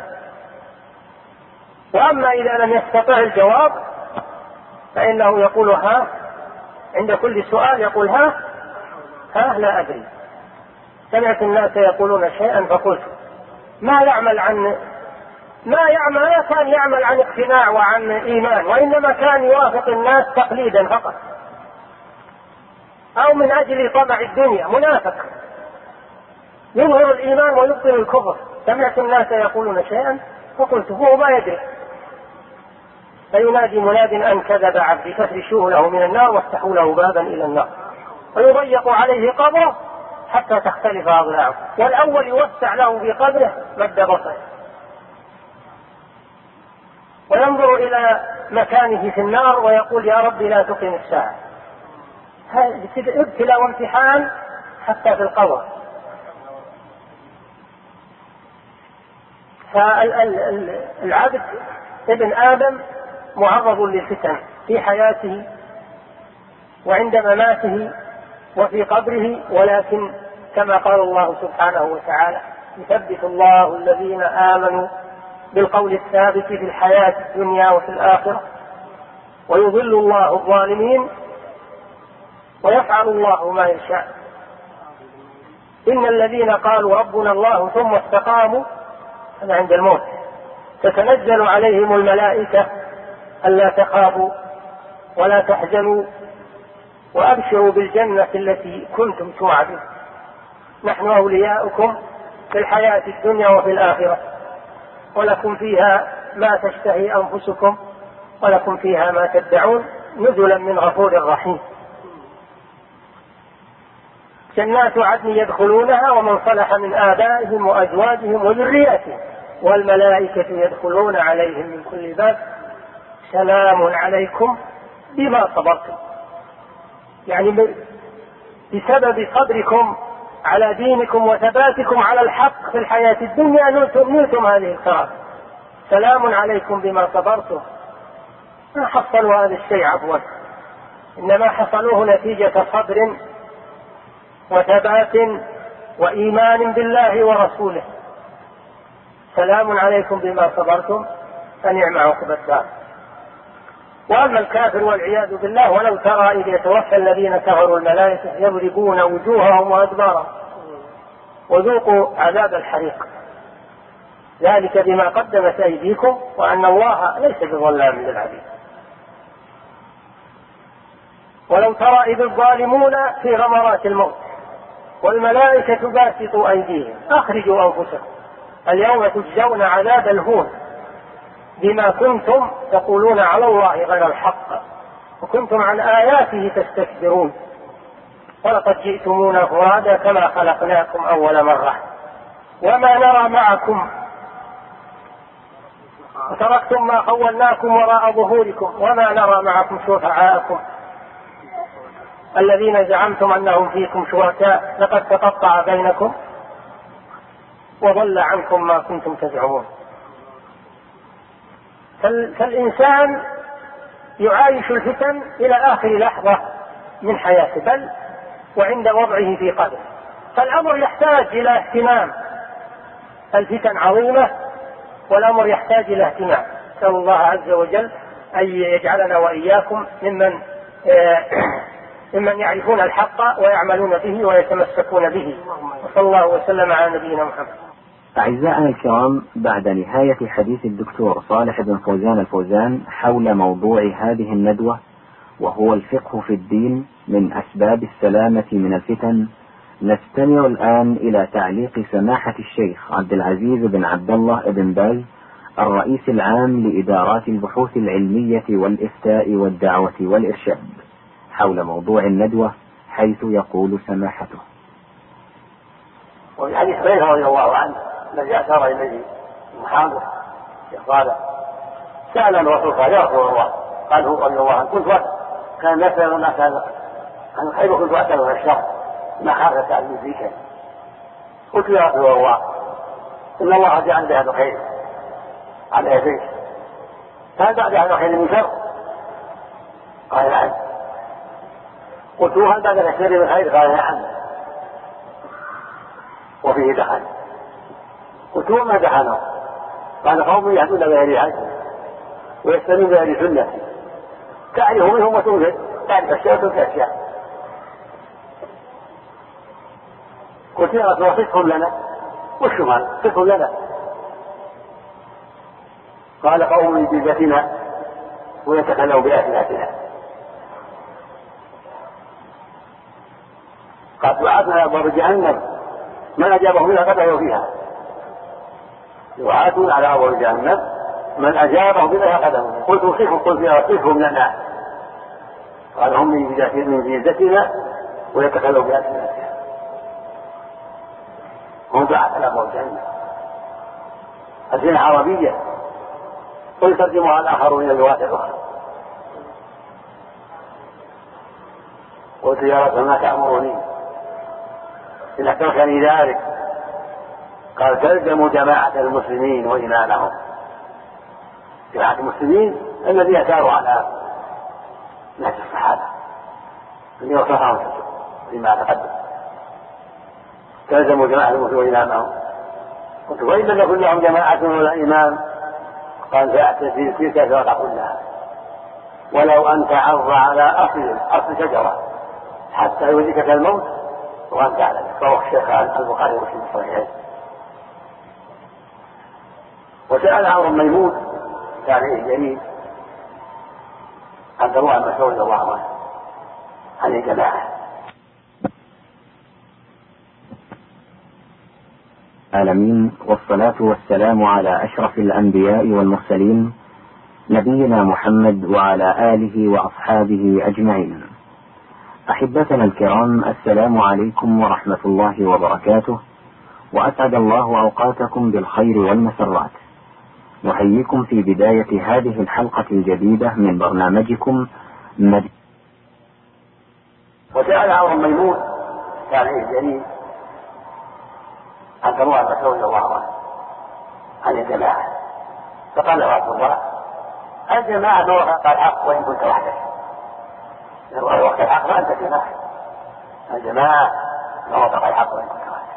وأما إذا لم يستطع الجواب فإنه يقول: ها، عند كل سؤال يقول: ها ها لا أدري، سمعت الناس يقولون شيئا فقلت. ما يعمل عن ما يعمل لا كان يعمل عن اقتناع وعن إيمان، وإنما كان يوافق الناس تقليدا فقط، أو من أجل طمع الدنيا، منافق يظهر الإيمان ويبطل الكفر. سمعت الناس يقولون شيئا فقلت، هو ما يدري. فينادي مناد: أن كذب عبدي، فافرشوه له من النار وافتحوا له بابا إلى النار، ويضيق عليه قبره حتى تختلف أضلاعه، والأول يوسع له في قبره مد بصره، وينظر إلى مكانه في النار ويقول: يا رب لا تقم الساعة. هذا ابتلاء وامتحان حتى في القبر. فالعبد ابن آدم معرض للفتن في حياته وعند مماته وفي قبره، ولكن كما قال الله سبحانه وتعالى: يثبت الله الذين آمنوا بالقول الثابت في الحياة الدنيا وفي الآخرة، ويضل الله الظالمين، ويفعل الله ما يشاء. إن الذين قالوا ربنا الله ثم استقاموا هذا عند الموت تتنزل عليهم الملائكة ألا تخافوا ولا تحزنوا وأبشروا بالجنة التي كنتم توعدون، نحن أولياؤكم في الحياة الدنيا وفي الآخرة، ولكم فيها ما تشتهي أنفسكم ولكم فيها ما تدعون، نزلا من غفور رحيم. جنات عدن يدخلونها ومن صلح من آبائهم وأزواجهم وذرياتهم والملائكة يدخلون عليهم من كل باب سلام عليكم بما صبرتم. يعني بسبب صبركم على دينكم وثباتكم على الحق في الحياة الدنيا نلتم هذه الكرامة، سلام عليكم بما صبرتم. ما حصلوا هذا الشيء عفوا، إنما حصلوه نتيجة صبر وثبات وإيمان بالله ورسوله. سلام عليكم بما صبرتم فنعم عقبى الدار. وأما الكافر والعياذ بالله: ولو ترى إذ يتوفى الذين كفروا الملائكة يضربون وجوههم وأدبارهم وذوقوا عذاب الحريق. ذلك بما قدمت أيديكم وأن الله ليس بظلام للعبيد. ولو ترى إذ الظالمون في غمرات الموت والملائكة باسطوا أيديهم أخرجوا أنفسكم اليوم تجزون عذاب الهون بما كنتم تقولون على الله غير الحق وكنتم عن آياته تستكبرون ولقد جئتمونا فرادا كما خلقناكم أول مرة وما نرى معكم وتركتم ما خولناكم وراء ظهوركم وما نرى معكم شفعاءكم الذين زعمتم أنهم فيكم شركاء لقد تقطع بينكم وضل عنكم ما كنتم تزعمون. فالإنسان يعايش الفتن إلى آخر لحظة من حياته بل وعند وضعه في قبره، فالأمر يحتاج إلى اهتمام. الفتن عظيمة والأمر يحتاج إلى اهتمام. نسأل الله عز وجل أن يجعلنا وإياكم ممن ممن يعرفون الحق ويعملون به ويتمسكون به. وصلى الله وسلم على نبينا محمد. أعزائنا الكرام، بعد نهاية حديث الدكتور صالح بن فوزان الفوزان حول موضوع هذه الندوة وهو الفقه في الدين من أسباب السلامة من الفتن، نستمع الآن إلى تعليق سماحة الشيخ عبد العزيز بن عبد الله بن باز الرئيس العام لإدارات البحوث العلمية والإفتاء والدعوة والإرشاد حول موضوع الندوة، حيث يقول سماحته: وفي حديث حذيفة رضي الله عنه الذي أشار إليه محمد شيخ صالح سأل الرسول قال: يا رسول الله، قال هو رضي الله عنه: كنت كان الناس ما كان عن الخير وكنت أسأل عن الشر ما خافت عني في شيء. قلت: يا رسول الله، إن الله جعل بهذا الخير على يديك، فهل بعد هذا الخير من شر؟ قال: نعم. قلت: هل بعد الشر من خير؟ قال: نعم. وفيه دخل. قلت: وما دخله؟ قال: قوم يهدون بغير هدي ويستنون بغير سنة تعرف منهم وتنكر، تعرف أشياء وتنكر أشياء. قلت: يا رسول الله، صفهم لنا. وش مال صفهم لنا؟ قال: قوم بذاتنا ويتكلموا بآلهتنا. قد وعدنا أبواب جهنم من أجابه منها قدروا فيها. يعاتون على أبواب جهنم من أجابه منها قدروا. قلت: صفهم. قلت: يا صفهم لنا. قال: هم من جيزتنا ويتكلموا بآلهتنا. هم دعاة على أبواب جهنم. ألسنة عربية ويترجمها الآخرون إلى اللغات الأخرى. قلت: يا رسول ما تأمرني؟ إن أتركني ذلك. قال: تلزموا جماعة المسلمين وإمامهم. جماعة المسلمين الذين ساروا على نهج الصحابة الذين وصفهم فيما تقدم. تلزموا جماعة المسلمين وإمامهم. قلت: وإن لم يكن لهم جماعة ولا إمام؟ قال: فأعتزل تلك الفرقة كلها ولو أن تعض على أصل أصل شجرة حتى يدركك الموت وأنت على ذلك. رواه الشيخ البخاري ومسلم في الصحيحين. وسأل عمرو بن ميمون تابعي جليل عبد الله بن مسعود رضي الله عنه عن الجماعة. العالمين، والصلاة والسلام على أشرف الأنبياء والمرسلين نبينا محمد وعلى آله وأصحابه أجمعين. أحبتنا الكرام، السلام عليكم ورحمة الله وبركاته، وأسعد الله أوقاتكم بالخير والمسرات. نحييكم في بداية هذه الحلقة الجديدة من برنامجكم مد... وسأل عمرو بن ميمون تابعي الجليل عبد الله بن مسعود رضي الله عنه عن الجماعة، فقال: يا رسول الله، الجماعة وفق الحق وإن كنت وحدك. لو وفق الحق فأنت جماعة. الجماعة وفق الحق وإن كنت وحدك.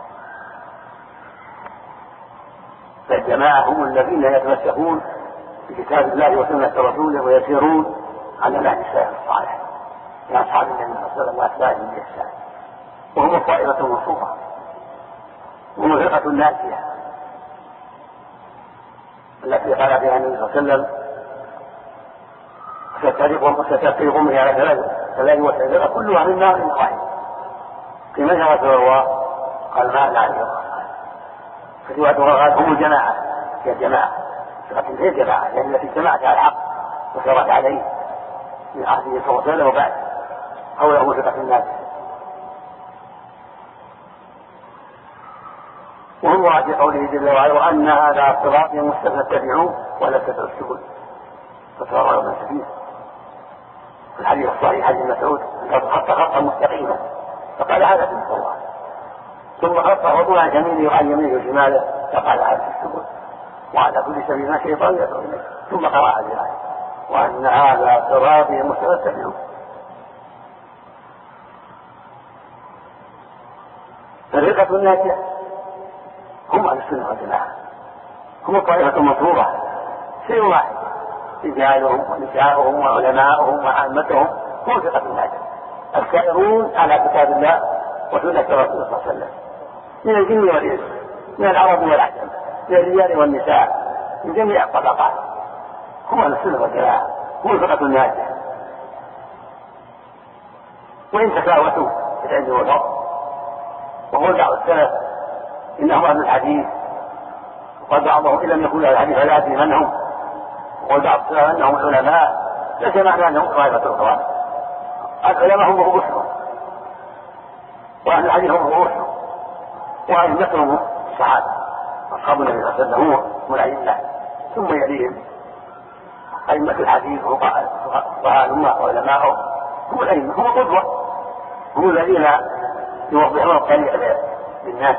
فالجماعة هم الذين يتمسكون بكتاب الله وسنة رسوله ويسيرون على نهج السلف الصالح من أصحاب النبي صلى الله عليه وسلم بإحسان، وهم الطائفة المنصورة وهم الفرقة الناجية. التي قال بها النبي صلى الله عليه وسلم ستفترق أمتي على ثلاث وسبعين كلها من نار واحد. في من يا رسول الله؟ قال ما لا عليه فتوى رغاد هم الجماعة، هي الجماعة فقد هي الجماعة لأن التي اجتمعت على الحق وسرت عليه من عهده صلى الله عليه وسلم وبعد حوله وثقة الناس. وهو في قوله جل وعلا وأن هذا صراطي مستقيما فاتبعوه ولا تتبعوا السبل فتفرق من سبيله. في الحديث الصحيح حديث مسعود خط خطا مستقيما فقال هذا في الله، ثم خط خطوه عن يمينه وعن يمينه وشماله فقال هذا في السبل، وعلى كل سبيل ما شيطان يدعو اليه. ثم قرأ هذه الآية وأن هذا صراطي مستقيما فاتبعوه. فرقة الناجية هم أهل السنة والجماعة، هم الطائفة المطلوبة، شيء واحد رجالهم ونساؤهم وعلماؤهم وعامتهم هم فرقة الناجية السائرون على كتاب الله وسنة رسوله صلى الله عليه وسلم من الجن والإنس، من العرب والعجم، من الرجال والنساء، من جميع الطبقات، هم أهل السنة والجماعة هم فرقة الناجية. وإن تفاوتوا في العلم والفضل وهو دعوة السلف إنهم أهل الحديث، وقال بعضهم إن لم يكن أهل الحديث فلا أدري من هم، وقال بعض السلف أنهم العلماء، ليس معنى أنهم طائفة أخرى. العلماء هم رؤوسهم وأهل الحديث هم رؤوسهم وأئمتهم الصحابة أصحاب النبي صلى الله عليه وسلم هم الأئمة، ثم يليهم أئمة الحديث وفقهاء الأمة وعلماؤهم هم الأئمة، هم القدوة، هم الذين يوضحون الطريق للناس.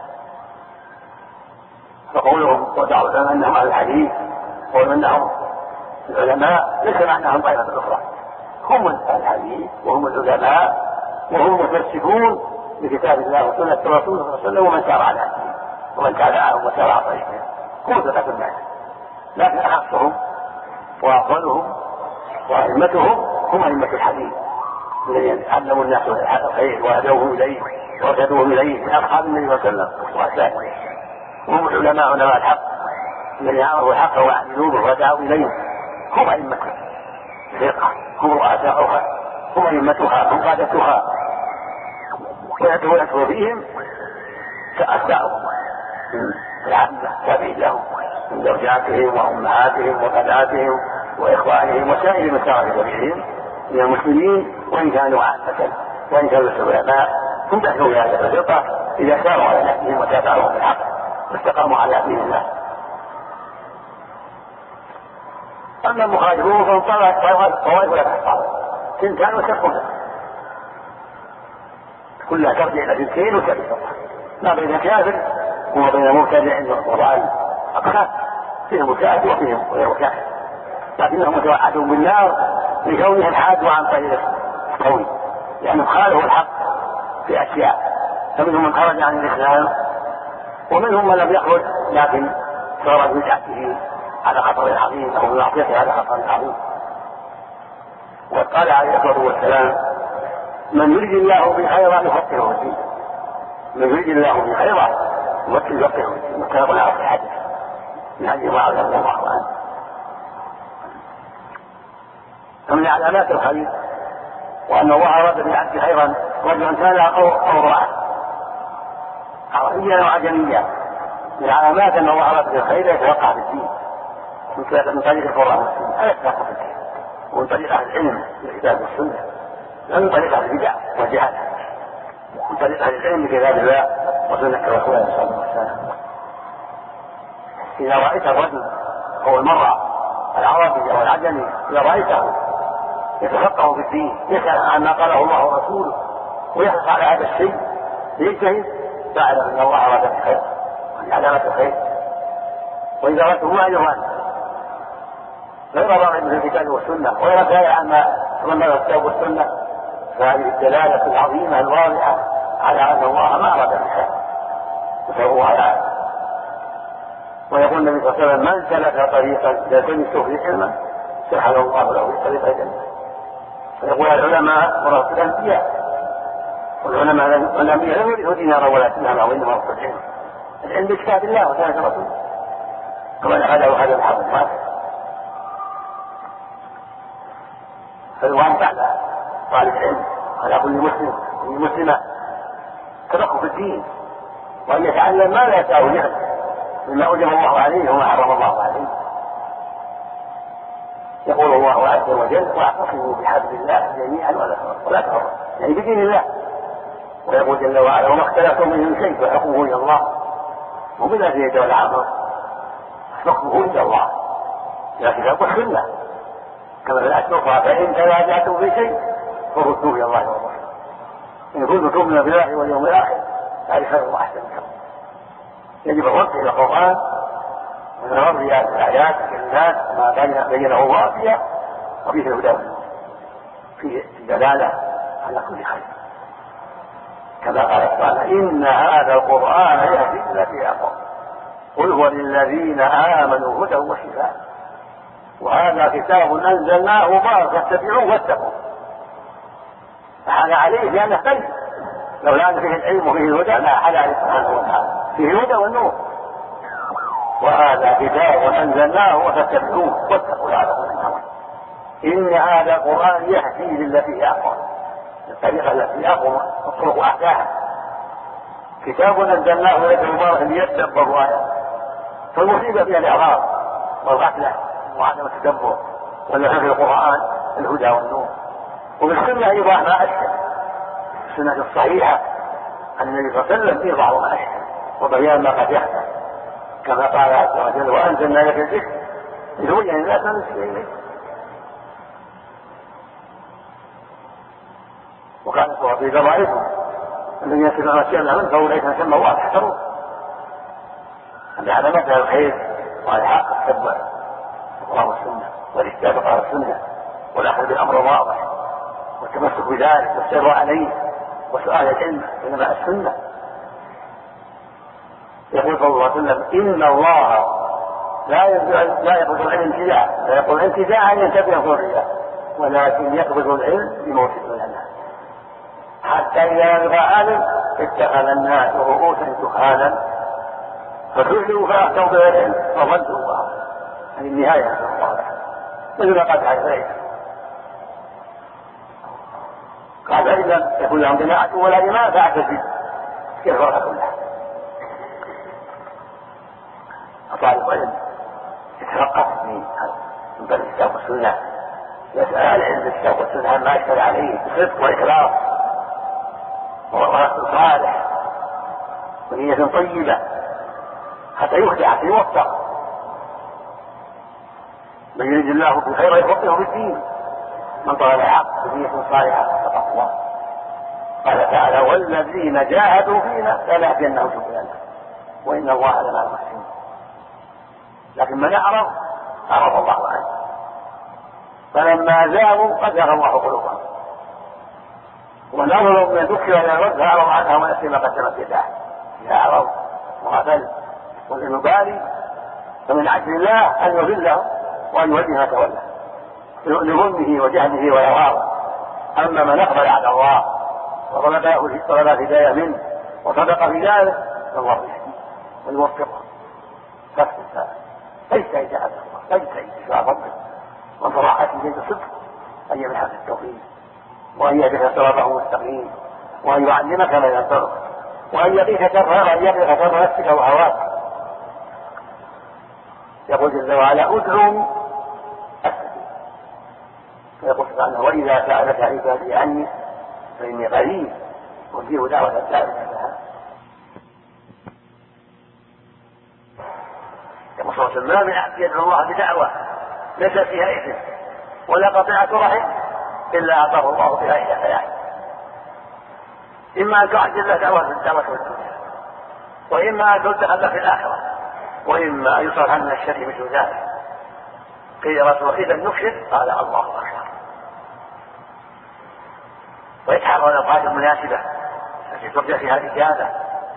فقولهم ودعوتهم أنهم أهل الحديث وأنهم العلماء ليس معناهم طائفة أخرى، هم أهل الحديث وهم العلماء وهم متمسكون بكتاب الله وسنة رسوله صلى الله عليه وسلم ومن سار على هديهم ومن تابعهم وسار على طريقهم هم فرقة الناس. لكن أخصهم وأفضلهم وأئمتهم هم أئمة الحديث الذين علموا الناس الخير وهدوهم إليه وارشدوهم إليه من أصحاب النبي صلى الله عليه وسلم وأسلافه. هم العلماء علماء الحق الذين عرفوا الحق وعملوا به ودعوا إليه، هم أئمة الفرقة، هم رؤساؤها، هم أئمتها، هم قادتها، ويدعو فيهم كأتباعهم العامة تابعين لهم من زوجاتهم وأمهاتهم وبناتهم وإخوانهم وسائر من سار سبيلهم من المسلمين وإن كانوا عامة وإن كانوا العلماء هم دخلوا في هذه الفرقة إذا ساروا على نهجهم وتابعوهم بالحق واستقاموا على دين الله. أما المخالفون فهم طوائف ولا تحصل ثنتان وسبعون كلها ترجع إلى اثنتين وسبعون ما بين كافر وما بين مبتدع وضال أقسام، فيهم كافر وفيهم غير كافر، لكنهم متوعدون بالنار لكونهم حادوا عن طريق قوي لأنهم خالفوا الحق في أشياء، فمنهم من خرج عن الإسلام ومنهم من لم يخرج لكن صار بدعته على خطر عظيم أو بمعصيته على خطر عظيم. وقال عليه الصلاة والسلام من يريد الله بخيرا يفقهه فيه، من يريد الله بخيرا يفقهه فيه، متفق على الحديث من حديث معاذ رضي الله عنه. فمن علامات الخير وأن الله أراد بالعبد خيرا رجلا كان أو امرأة عربيا وعجميا، من علامات أن الله أراد بالخير يتوقع في الدين من طريق القرآن والسنة، لا يتوقع في الدين، ومن طريق أهل العلم بالكتاب والسنة، لا من طريق أهل البدع والجهاد، من طريق أهل العلم بكتاب الله وسنة رسوله صلى الله عليه وسلم. إذا رأيت الرجل أو المرأة العربي أو العجمي إذا رأيته يتفقه في الدين يسأل عن ما قاله الله ورسوله ويحرص على هذا الشيء ليجتهد فاعلم أن الله أراد بالخير ومن علامة الخير. وإذا رأيته أيضا غير راغب في الكتاب والسنة وغير سائل عما ظن الكتاب والسنة فهذه الدلالة العظيمة الواضحة على أن الله ما أراد بالخير وسوى على. ويقول النبي صلى الله عليه وسلم من سلك طريقا يلتمس فيه علما سهل الله له في طريق الجنة. ويقول العلماء ورثة الأنبياء، والعلماء لم يورثوا دينارا ولا درهما وإنما ورثوا العلم، العلم بكتاب الله وسنة رسوله. كما هذا وهذا الحق ما فالواجب على طالب العلم على كل مسلم كل مسلمة تفقه في الدين وأن يتعلم ما لا يسعه جهل مما أوجب الله عليه وما حرم الله عليه. يقول الله عز وجل واعتصموا بحبل الله جميعا ولا تفرقوا يعني بدين الله. ويقول جل وعلا وما اختلفتم منه شيء فحكمه الى الله وبلا زيد ولا عمر حكمه الى الله لا كتاب والسنه كما في الآية الأخرى فإن تنازعتم في شيء فردوه إلى الله والرسول إن كنتم تؤمنون بالله واليوم الآخر ذلك خير وأحسن. يجب الرد إلى القرآن ونظر في هذه الآيات الكلمات ما بينه الله فيها وفيه الهدى فيه الدلالة على كل خير كما قال تعالى إن هذا القرآن يهدي التي أقوم قل هو للذين آمنوا هدى وشفاء وهذا كتاب أنزلناه مبارك فاتبعوه واتقوا فحال عليه لأنه خير لولا أن فيه العلم وفيه الهدى لا حال عليه سبحانه وتعالى فيه الهدى والنور وهذا كتاب أنزلناه فاتبعوه واتقوا لعلكم ترحمون. إن هذا القرآن يهدي للتي هي أقوم الطريقة التي أقوم الطرق أحداها كتاب أنزلناه لك مبارك ليتدبروا آياته فالمصيبة فيها الإعراض والغفلة وعدم التدبر والنفي في القرآن الهدى والنور. وبالسنة أيضا ما أشكل السنة الصحيحة أن النبي صلى الله عليه وسلم يضع ما أشكل وبيان ما قد يحدث كما قال عز وجل وأنزلنا لك الذكر لتبين الناس ما نزل إليك. وقال إذا رأيتم الذين يتبعون الشيء منه فأولئك نسمى الله تحترون أن على مثل الخير والحق تتبع القرآن والسنة والاجتهاد على السنة والأخذ بالأمر واضح والتمسك بذلك والسير عليه وسؤال العلم إنما السنة. يقول صلى الله عليه وسلم إن الله لا لا يقبض العلم انتزاعا لا يقول انتزاعا ينتبه الرؤيا ولكن يقبض العلم بموت العلماء حتى إذا يبغى عالم اتخذ الناس رؤوسا جهالا فسئلوا فأفتوا بالعلم فضلوا الله هذه النهاية مثل ما قال عليه قال فإن لم يكن لهم جماعة ولا إمام فاعتزل كيف فرق كلها. طالب علم يترقى من بل الكتاب والسنة يسأل عن الكتاب والسنة ما أشكل عليه بصدق وإخلاص ورأس صالح ونية طيبة حتى يخدع حتى يوفق من يريد الله بالخير يوفقه بالدين من طلب الحق بنية صالحة فتقوى. قال تعالى والذين جاهدوا فينا لنهدينهم سبلنا وإن الله لمع المحسنين. لكن من أعرض أعرض الله عنه فلما زاغوا أزاغ الله قلوبهم والأمر من ذكر يرد أعرض عنها ويأتي ما قدمت يداه إذا أعرض وغفل ولم يبالي فمن عجل الله أن يذله وأن يولي ما تولى لظلمه وجهله وإعراضه. أما من أقبل على الله وطلب هداية منه وصدق في ذلك فالله يهديه ويوفقه فاستثنى ليس إجابة الله ليس إجابة ربك وصراحته جيد الصدق أن يمنحك التوفيق وأن يهديك صراطه المستقيم وأن يعلمك ما ينفعك وأن يقيك شر وأن يقيك شر نفسك وهواك. يقول جل وعلا ادعوا أستجب ويقول سبحانه وإذا سألك عبادي عني فإني قريب أجيب دعوة الداعي إذا دعان. يقول صلى الله عليه وسلم ما من عبد يدعو الله بدعوة ليس فيها إثم ولا قطيعة رحم إلا أعطاه الله بها إلى حياته. إما أن تعجل له دعوة الدعوة في الدنيا وإما أن تدخل في الآخرة وإما أن يصرف عنا الشر مثل ذلك. قيل يا رسول إذا نكشف قال الله أكبر ويتحرى الأوقات المناسبة التي ترجع فيها الإجابة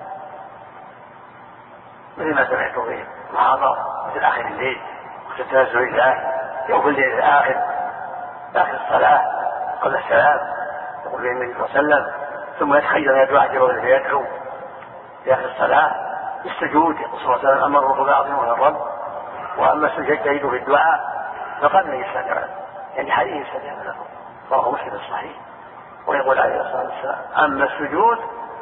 مثل ما سمعت به محاضرة مثل آخر الليل مثل تنزل الله يوم الليل الآخر آخر الصلاة قبل السلام يقول النبي صلى الله عليه وسلم ثم يتخيل يدعو أجره فيدعو في آخر الصلاة السجود يقول صلى الله عليه وسلم أمر الرب العظيم والرب واما السجد في الدعاء فقد لا يستجاب، يعني حديث يستجاب له وهو مسلم الصحيح. ويقول عليه الصلاه والسلام اما السجود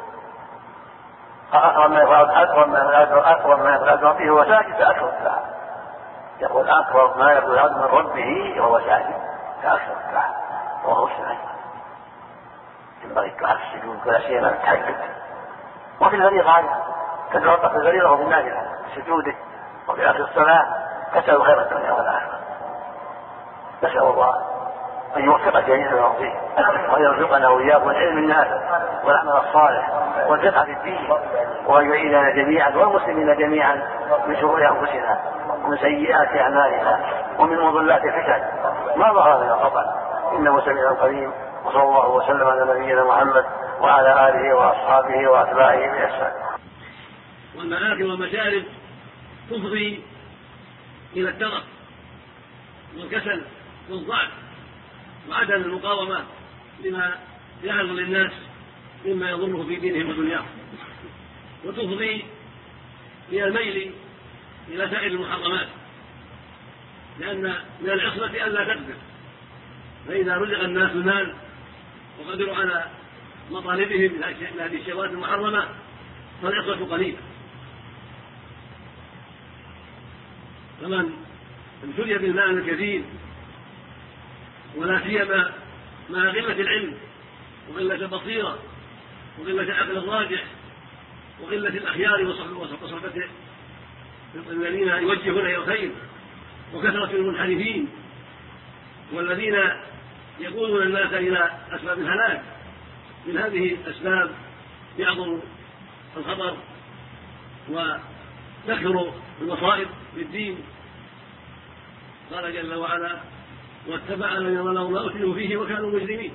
اقرب ما يفعل اقرب ما يفعل ربه وهو ساجد فاكثر الدعاء. يقول اقرب ما يفعل من ربه وهو ساجد فاكثر الدعاء وهو مسلم. ينبغي الدعاء في السجود ولا سيما التهجد. وفي الفريضه هذا تدعو ربك بالفريضه وبالنافله في سجوده وفي اخر الصلاه تسأل خير الدنيا والآخرة. نسأل الله أن يوفق جميعنا ويرضيه ويرزقنا وإياكم العلم النافع والعمل الصالح والفقه في الدين، وأن يعيذنا جميعا والمسلمين جميعا من شرور أنفسنا ومن سيئات أعمالنا ومن مضلات الفتن ما ظهر من الخطأ، إنه سميع قريب. وصلى الله وسلم على نبينا محمد وعلى آله وأصحابه وأتباعه بإحسان. والمآكل والمشارب تفضي إلى الترف والكسل والضعف وعدم المقاومة لما يعرض للناس مما يضره في دينهم ودنياهم، وتفضي إلى الميل إلى سائر المحرمات، لأن من العصمة ألا تقدر، فإذا رزق الناس المال وقدروا على مطالبهم من هذه الشهوات المحرمة فالعصمة قليلة. فمن ابتلي بالمال الكثير ولا سيما مع قلة العلم وقلة البصيرة وقلة العقل الراجح وقلة الأخيار وصحبته الذين يوجهون إلى الخير وكثرة المنحرفين والذين يقودون الناس إلى أسباب الهلاك، من هذه الأسباب يعظم الخطر وتكثر المصائب للدين. قال جل وعلا واتبع الذين ظلموا ما أتلوا فيه وكانوا مجرمين.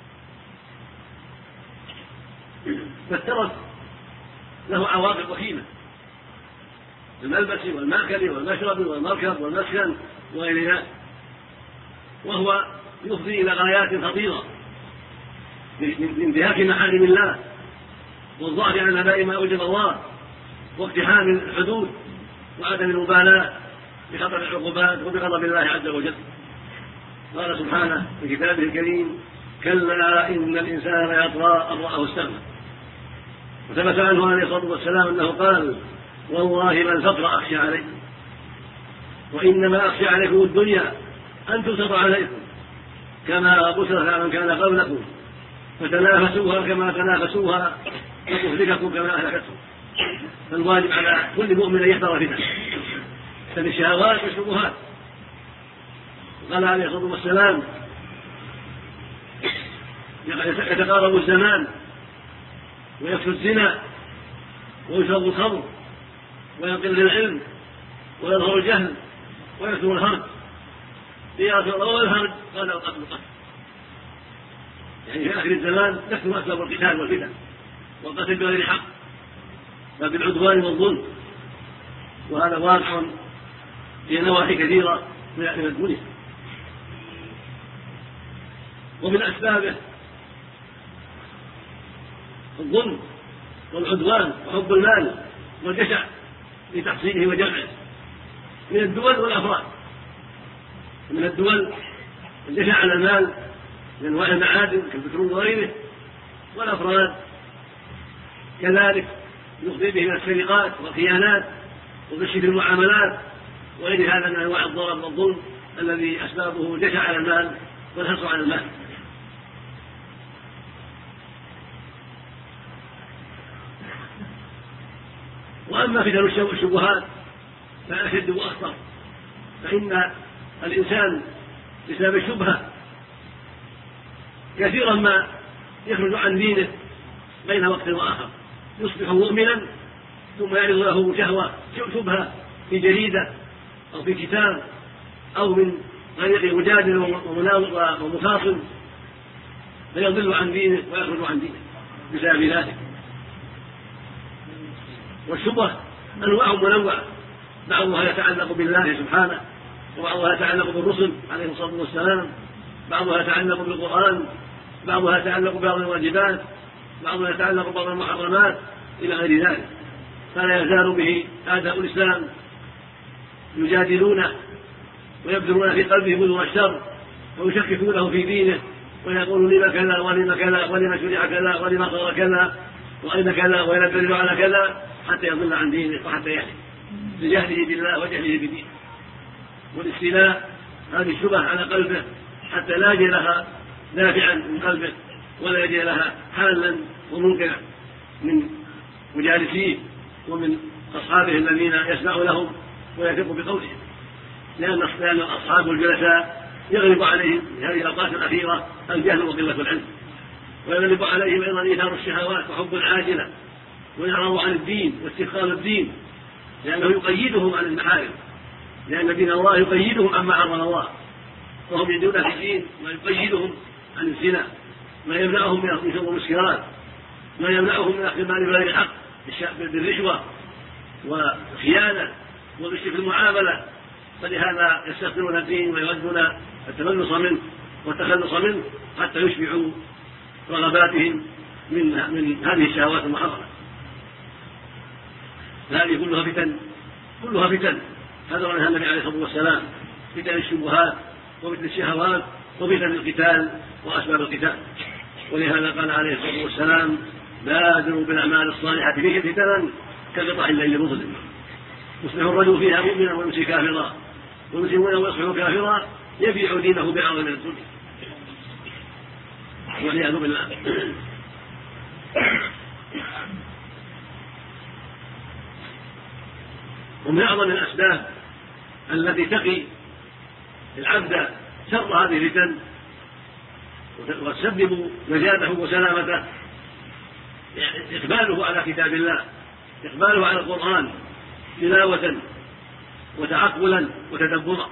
فالترف له عواقب وخيمة، الملبس والمأكل والمشرب والمركب والمسكن وغير ذلك، وهو يفضي إلى غايات خطيرة من انتهاك محارم الله والضعف عن أداء ما أوجب الله واقتحام الحدود وعدم المبالاة بخطر العقوبات وبغضب الله عز وجل. قال سبحانه في كتابه الكريم كلا إن الإنسان ليطغى أن رآه استغنى. وثبت عنه عليه الصلاة والسلام أنه قال والله ما الفقر أخشى عليكم وإنما أخشى عليكم الدنيا أن تبسط عليكم كما بسطت على من كان قبلكم فتنافسوها كما تنافسوها فتهلككم كما أهلكتهم. فالواجب على كل مؤمن أن يحذر فتن فتن الشهوات والشبهات. قال عليه الصلاة والسلام يتقارب الزمان ويكثر الزنا ويشرب الخمر ويقل العلم ويظهر الجهل ويكثر الهرج. يا رسول الله والهرج قال القتل القتل، يعني في آخر الزمان تكثر أسباب القتال والفتن والقتل بغير حق فبالعدوان والظلم، وهذا واقع في نواحي كثيرة من الدنيا. ومن أسبابه الظلم والعدوان وحب المال والجشع لتحصيله وجمعه من الدول والأفراد. من الدول الجشع على المال من أنواع المعادن كالبترول وغيره، والأفراد كذلك يفضي به من السرقات والخيانات وغش في المعاملات وغير هذا من أنواع الضرر والظلم الذي أسبابه جشع على المال والحرص على المال. وأما فتن الشبهات فأشد وأخطر، فإن الإنسان بسبب الشبهة كثيرا ما يخرج عن دينه بين وقت وآخر، يصبح مؤمنا ثم يعرض له شهوة شبهة في جريدة أو في كتاب أو من طريق مجادل ومخاصم فيضل عن دينه ويخرج عن دينه بسبب ذلك. والشبهة أنواع منوعة، بعضها يتعلق بالله سبحانه وبعضها يتعلق بالرسل عليه الصلاة والسلام، بعضها يتعلق بالقرآن، بعضها يتعلق ببعض الواجبات، بعضها يتعلق ببعض المحرمات إلى غير ذلك. فلا يزال به أعداء الإسلام يجادلونه ويبذرون في قلبه بذور الشر ويشككونه في دينه ويقول لما كذا ولما كذا ولما شرع كذا ولما صار كذا وأين كذا ولا يدل على كذا حتى يضل عن دينه وحتى يهلك بجهله بالله وجهله بدينه. والاستيلاء هذه الشبهة على قلبه حتى لا يجد لها دافعا من قلبه ولا يجد لها حالا ومنكرا من مجالسيه ومن أصحابه الذين يسمع لهم ويثق بقولهم، لأن لأن أصحاب الجلساء يغلب عليهم في هذه الأوقات الأخيرة الجهل وقلة العلم، ويغلب عليهم أيضا إيثار الشهوات وحب العاجلة ويعرضوا عن الدين واستثقال الدين، لأنه يقيدهم عن المحارم، لأن دين الله يقيدهم عما حرم الله، وهم يجدون في الدين ما يقيدهم عن الزنا، ما يمنعهم من شرب المسكرات، ما يمنعهم من أخذ مال بغير الحق بالرشوة والخيانة والغش في المعاملة، فلهذا يستخدمون الدين ويودون التملص منه والتخلص منه حتى يشبعوا رغباتهم من من هذه الشهوات المحرمة. هذه كلها فتن كلها فتن هذا منها النبي عليه الصلاة والسلام، فتن الشبهات وفتن الشهوات وفتن القتال وأسباب القتال. ولهذا قال عليه الصلاة والسلام: بادروا بالأعمال الصالحة فيه فتنا كقطع الليل المظلم، يصبح الرجل فيها مؤمنا ويمسي كافرا ويمسي ويصبح كافرا يبيع دينه بعرض من الدنيا والعياذ بالله. ومن أعظم الأسباب التي تقي العبد شر هذه الفتن وتسبب نجاته وسلامته إقباله على كتاب الله، إقباله على القرآن تلاوة وتعقلا وتدبرا،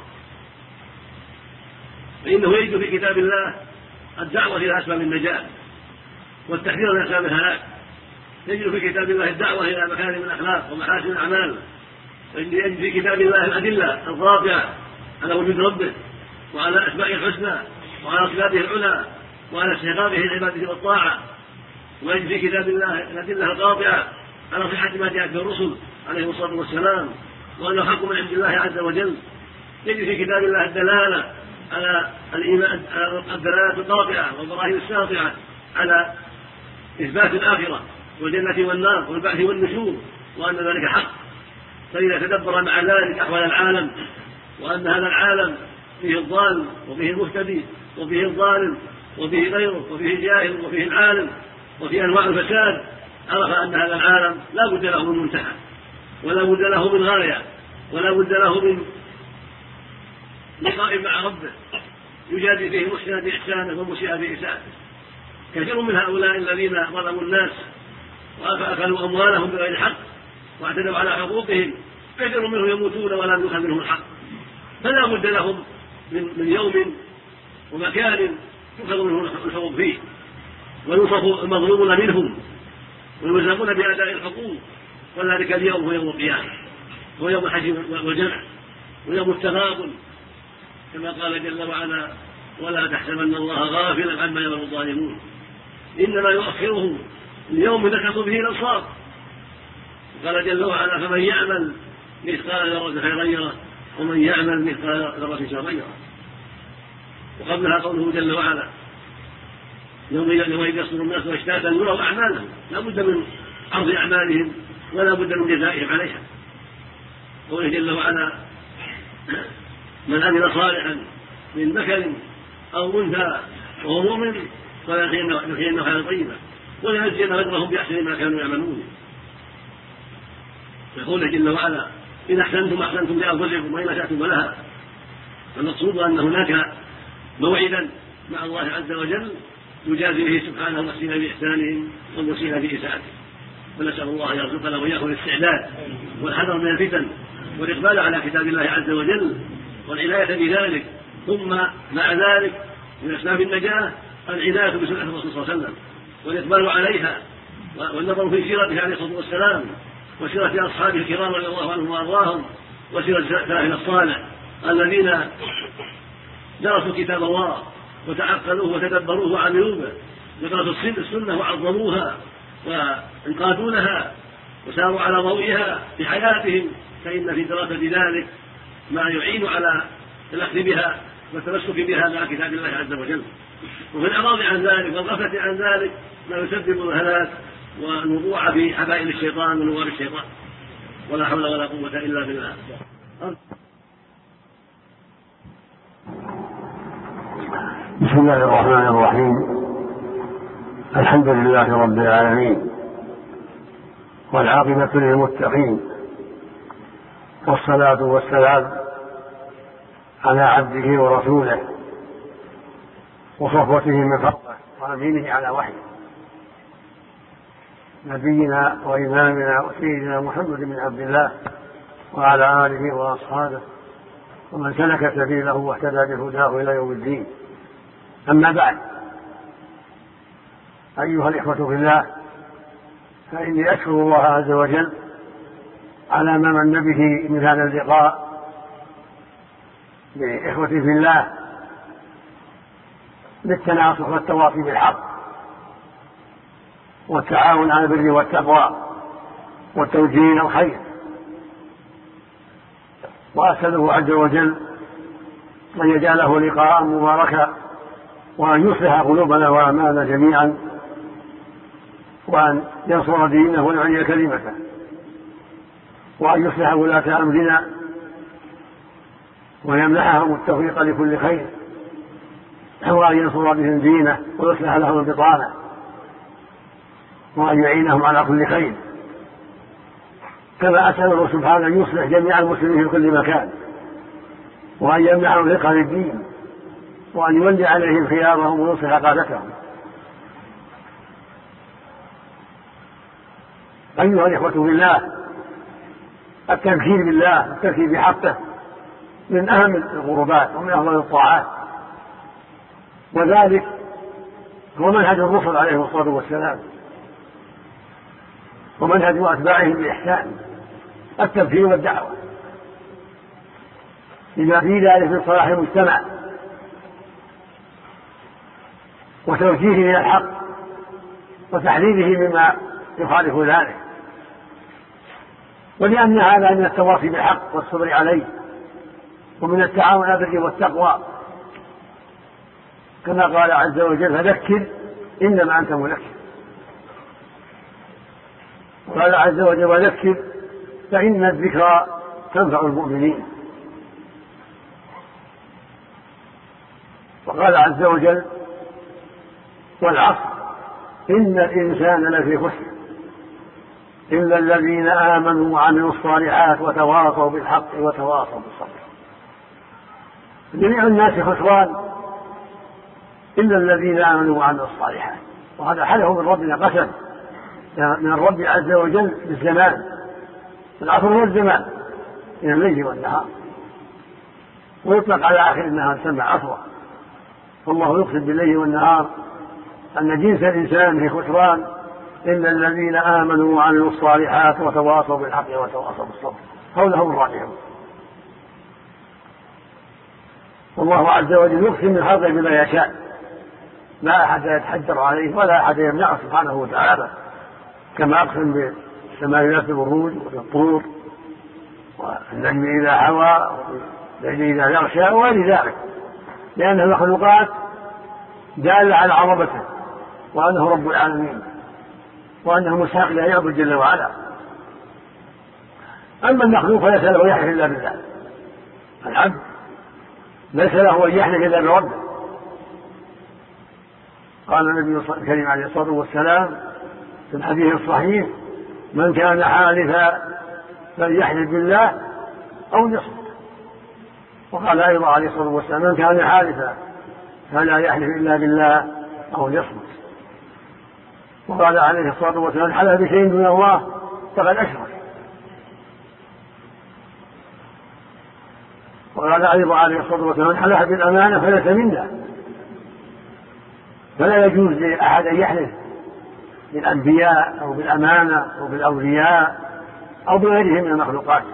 فإنه يجد في كتاب الله الدعوة إلى أسباب النجاة والتحذير من أسباب الهلاك، يجد في كتاب الله الدعوة إلى مكارم الأخلاق ومحاسن الأعمال، يجد في كتاب الله الأدلة القاطعة على وجود ربه وعلى أسمائه الحسنى وعلى صفاته العلى وعلى استحقاقه العبادة والطاعة، ويجد في كتاب الله الأدلة القاطعة على صحة ما جاءت به الرسل عليه الصلاة والسلام وأنه حق من عند الله عز وجل، يجد في كتاب الله الدلالة على الإيمان، الدلالة القاطعة والبراهين الساطعة على إثبات الآخرة والجنة والنار والبعث والنشور وأن ذلك حق. فإذا تدبر مع ذلك أحوال العالم وأن هذا العالم فيه الضال وفيه المهتدي وفيه الظالم وفيه غيره وفيه الجاهل وفيه العالم وفيه أنواع الفساد، عرف أن هذا العالم لا بد له من منتهى ولا بد له من غاية ولا بد له من لقاء مع ربه يجازي فيه المحسن بإحسانه والمسيء بإساءته. كثير من هؤلاء الذين ظلموا الناس وأكلوا أموالهم بغير حق واعتدوا على حقوقهم كثير منهم يموتون ولا يؤخذ منهم الحق، فلا بد لهم من, من يوم ومكان يؤخذ منهم الحقوق فيه ويوصف المظلومون منهم ويلزمون بأداء الحقوق، وذلك اليوم هو يوم القيامة، هو يوم الحشر والجمع ويوم التغابن، كما قال جل وعلا: ولا تحسبن الله غافلا عما يعمل الظالمون إنما يؤخرهم ليوم نكص به الأبصار. قال جل وعلا: فمن يعمل مثقال ذرة خيرا يره ومن يعمل مثقال ذرة شرا يره. وقبلها قوله جل وعلا: يومئذ يصدر الناس اشتاتا يروا أعمالهم، لا بد من عرض أعمالهم ولا بد من جزائهم عليها. قوله جل وعلا: من عمل صالحا من ذكر أو أنثى وهو مؤمن فليحيينه حياة طيبة وليجزين أجرهم بأحسن ما كانوا يعملون. يقول جل وعلا: إن أحسنتم أحسنتم لأنفسكم وإن أسأتم فلها. فالمقصود أن هناك موعدا مع الله عز وجل يجازي به سبحانه المحسنين بإحسانهم والمسيئين بإساءتهم. فنسأل الله أن يرزقنا وإياكم الاستعداد والحذر من الفتن والإقبال على كتاب الله عز وجل والعناية بذلك، ثم مع ذلك من أسباب النجاة العناية بسنة الرسول صلى الله عليه وسلم والإقبال عليها والنظر في سيرته عليه الصلاة والسلام وسيرة أصحابه الكرام رضي الله عنهم وأرضاهم وسيرة سلفنا الصالح الذين درسوا كتاب الله وتعقلوه وتدبروه وعملوا به ودرسوا السنة وعظموها وانقادوا لها وساروا على ضوئها في حياتهم، فإن في دراسة ذلك ما يعين على الأخذ بها والتمسك بها مع كتاب الله عز وجل. وفي الإعراض عن ذلك والغفلة عن ذلك ما يسبب الهلاك والوقوع في حبائل الشيطان ونوار الشيطان، ولا حول ولا قوة إلا بالله. بسم الله الرحمن الرحيم. الحمد لله رب العالمين، والعاقبة للمتقين، والصلاة والسلام على عبده ورسوله وصفوته من خلقه وأمينه على وحيه، نبينا وإمامنا وسيدنا محمد بن عبد الله وعلى آله وأصحابه ومن سلك سبيله واهتدى بهداه إلى يوم الدين. أما بعد، أيها الإخوة في الله، فإني أشكر الله عز وجل على ما من به من هذا اللقاء بإخوتي في الله للتناصح والتواصي بالحق والتعاون على البر والتقوى والتوجيه إلى الخير. وأسأله عز وجل أن يجعله لقاء مباركا، وأن يصلح قلوبنا وأعمالنا جميعا، وأن ينصر دينه ويعلي كلمته، وأن يصلح ولاة أمرنا ويمنحهم التوفيق لكل خير، وأن ينصر بهم دينه ويصلح لهم البطانة، وأن يعينهم على كل خير. كما أسأله سبحانه أن يصلح جميع المسلمين في كل مكان، وأن يمنحهم الفقه للدين، وأن يولي عليهم خيارهم ويصلح قادتهم. أيها الإخوة بالله، التذكير بالله التذكير بحقه من أهم القربات ومن أفضل الطاعات، وذلك هو منهج الرسل عليهم الصلاة والسلام ومنهج أتباعهم بإحسان، التذكير والدعوة لما في ذلك من صلاح المجتمع وتوجيهه إلى الحق وتحذيره مما يخالف ذلك، ولأن هذا من التواصي بالحق والصبر عليه، ومن التعاون على البر والتقوى، كما قال عز وجل: فذكر إنما أنت مذكر. وقال عز وجل: وذكر فإن الذكرى تنفع المؤمنين. وقال عز وجل: والعصر إن الإنسان لفي خسر إلا الذين آمنوا وعملوا الصالحات وتواصوا بالحق وتواصوا بالصبر. جميع الناس خسران إلا الذين آمنوا وعملوا الصالحات، وهذا حله من ربنا قسم من الرب عز وجل بالزمان. العصر هو الزمان من الليل والنهار، ويطلق على آخر النهار سمى عصرا، والله يقصد بالليل والنهار أن جنس الإنسان في خسران إلا الذين آمنوا وعملوا الصالحات وتواصوا بالحق وتواصوا بالصبر، هؤلاء هم الراجحون. والله عز وجل يقسم من خلقه بما يشاء، لا أحد يتحجر عليه ولا أحد يمنعه سبحانه وتعالى، كما أقسم بالسماء ذات البروج وبالطور والنجم إذا هوى والليل إذا يغشى وغير ذلك، لأن المخلوقات دالة على عظمته وأنه رب العالمين وأنه مستحق لا يعبد جل وعلا. أما المخلوق فليس له يحلف إلا بالله، العبد ليس له أن يحلف إلا بربه. قال النبي الكريم عليه الصلاة والسلام في الحديث الصحيح: من كان حالفا فليحلف بالله أو ليصمت. وقال أيضا عليه الصلاة والسلام: من كان حالفا فلا يحلف إلا بالله أو ليصمت. وقال عليه الصلاة والسلام: حلف بشيء دون الله فقد أشرك. وقال أيضا عليه الصلاة والسلام: حلف بالأمانة فليس منا. فلا يجوز لأحد أن يحلف بالأنبياء أو بالأمانة أو بالأولياء أو بغيرهم من المخلوقات،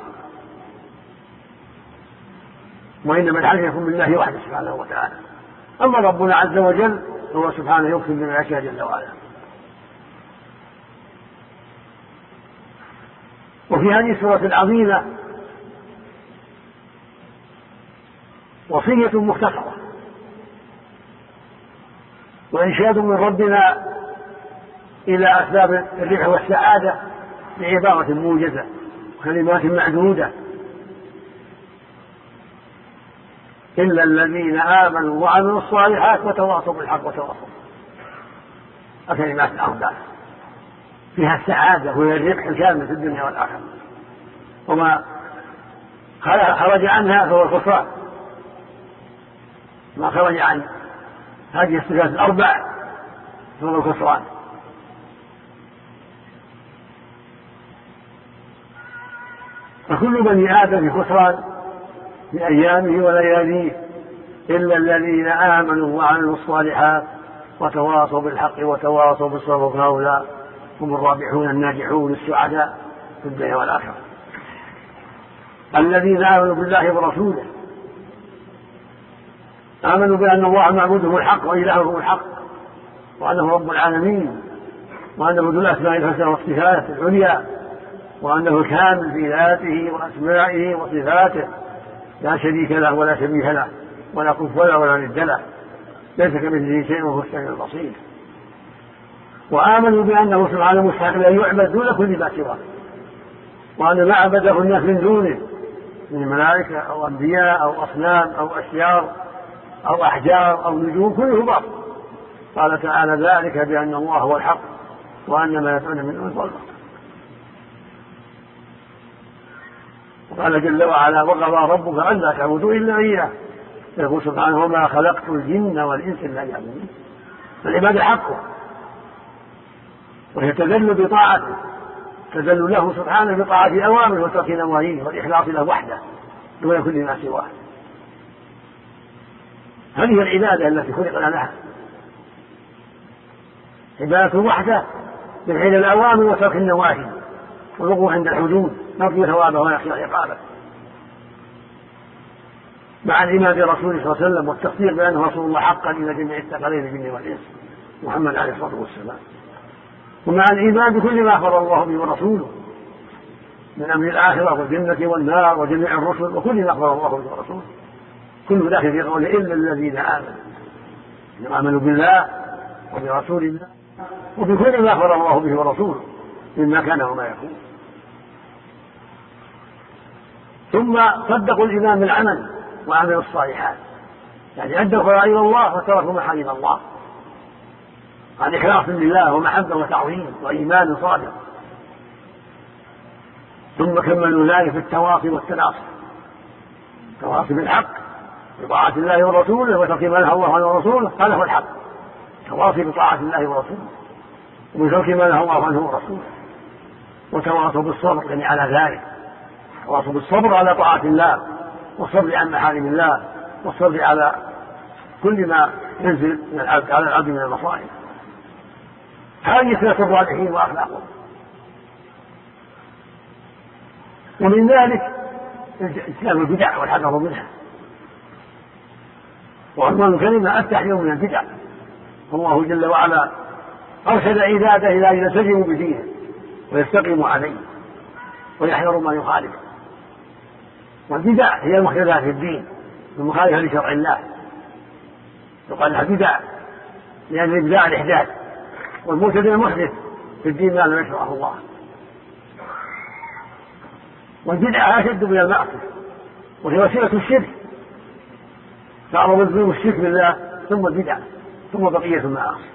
وإنما الحلف يكون بالله وحده سبحانه وتعالى. أما ربنا عز وجل هو سبحانه يقسم بما يشاء جل وعلا. وفي هذه السورة العظيمة وصية مختصرة وإنشاد من ربنا إلى أسباب الربح والسعادة بعبارة موجزة وكلمات معدودة: إلا الذين آمنوا وعملوا الصالحات وتواصوا بالحق وتواصوا. الكلمات الأربع فيها السعادة وهي الربح الكامل في الدنيا والآخرة، وما خرج عنها فهو الخسران. ما خرج عن هذه الصفات الأربع فهو الخسران. فكل بني آدم في خسران في أيامه ولياليه إلا الذين آمنوا وعملوا الصالحات وتواصوا بالحق وتواصوا بالصبر، فهؤلاء هم الرابحون الناجحون السعداء في الدنيا والآخرة. الذين آمنوا بالله ورسوله، آمنوا بأن الله معبوده الحق وإلهه الحق، وأنه رب العالمين، وأنه ذو الأسماء الحسنى والصفات العليا، وأنه كامل في ذاته وأسمائه وصفاته لا شريك له ولا شبيه له ولا كفء له ولا ند له، ليس كمثله شيء وهو السميع البصير. وآمنوا بأنه سبحانه مستحق أن يعبد دون كل ما سواه، وأن ما عبده الناس من دونه من ملائكة أو أنبياء أو أصنام أو أشجار أو أحجار أو نجوم كله باطل. قال تعالى: ذلك بأن الله هو الحق وأن ما يدعون من دونه هو الباطل. وقال جل وعلا: وقضى ربك ألا تعبدوا إلا إياه. يقول سبحانه: وما خلقت الجن والإنس إلا ليعبدون. فالعبادة حقه، وهي تذل بطاعته، تذل له سبحانه بطاعة أوامره وترك نواهيه والإخلاص له وحده دون كل ما سواه. هذه العبادة التي خلقنا لها، عبادة وحده بفعل الأوامر وترك النواهي والوقوف عند الحدود، نرجو ثوابه ونخشى عقابه، مع الإيمان برسوله صلى الله عليه وسلم والتصديق بأنه رسول الله حقا إلى جميع الثقلين الجن والإنس محمد عليه الصلاة والسلام، ومع الإيمان بكل ما أخبر الله به ورسوله من أمر الآخرة والجنة والنار وجميع الرسل وكل ما أخبر الله به ورسوله، كل ذلك في قوله: إلا الذين آمنوا آمنوا بالله وبرسول الله وبكل ما أخبر الله به ورسوله مما كان وما يكون. ثم صدقوا الإيمان بالعمل وعملوا الصالحات، يعني أدوا فرائض الله وتركوا محارم الله عن إخلاص لله ومحبة وتعظيم وإيمان صادق. ثم كملوا ذلك في التواصي والتناصر، التواصي بالحق بطاعة الله ورسوله وترك ما نهى الله عنه ورسوله، هذا هو الحق، تواصي بطاعة الله ورسوله وبترك ما نهى الله عنه ورسوله، وتواصوا بالصبر يعني على ذلك، تواصوا بالصبر على طاعة الله والصبر عن محارم الله والصبر على كل ما ينزل من العبد على العبد من المصائب. هذه صفة الرابحين وأخلاقهم. ومن ذلك اجتناب البدع والحذر منها، وعنوان الكلمة التحذير من البدع. الله جل وعلا أرشد عباده إلى أن يلتزموا بدينه ويستقيموا عليه ويحذروا ما يخالف. والبدع هي المحدثات في الدين المخالفة لشرع الله، يقال لها بدع لأن الإبداع الإحداث، والمبتدع المحدث في الدين ما لم يشرعه الله. والبدعة أشد من المعصية وهي وسيلة الشرك، تعرض الذنوب الشرك بالله ثم البدع ثم بقية المعاصي.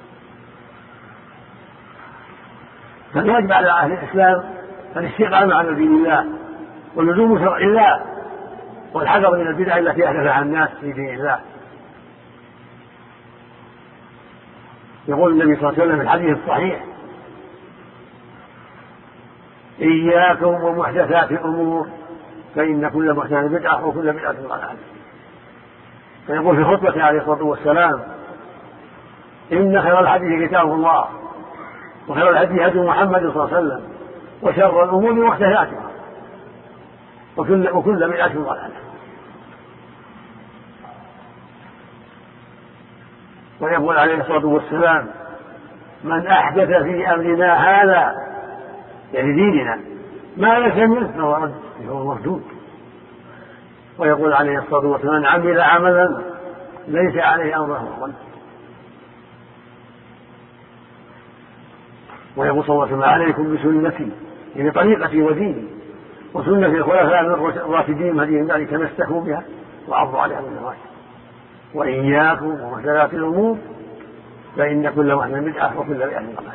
فيجب على أهل الإسلام الاستقامة على دين الله ولزوم شرع الله والحذر من البدع التي أحدثها الناس في دين الله. يقول النبي صلى الله عليه وسلم في الحديث الصحيح: إياكم ومحدثات الأمور فإن كل محدثة بدعة وكل بدعة ضلالة. فيقول في خطبته عليه الصلاة والسلام: إن خير الحديث كتاب الله وخير الهدي هدي محمد صلى الله عليه وسلم وشر الأمور محدثاتها وكل وكل بدعة ضلالة. ويقول عليه الصلاة والسلام: من أحدث في أمرنا هذا يعني ديننا ما ليس منه فهو رد فهو مردود. ويقول عليه الصلاة والسلام: من عمل عملا ليس عليه أمره فهو رد. ويقول صلى الله عليه وسلم: عليكم بسنتي، يعني طريقتي وديني، وسنة الخلفاء الراشدين المهديين بعدي تمسكوا بها وعضوا عليها بالنواجذ، وإياكم ومحدثات الأمور فإن كل محدثة بدعة وكل بدعة ضلالة.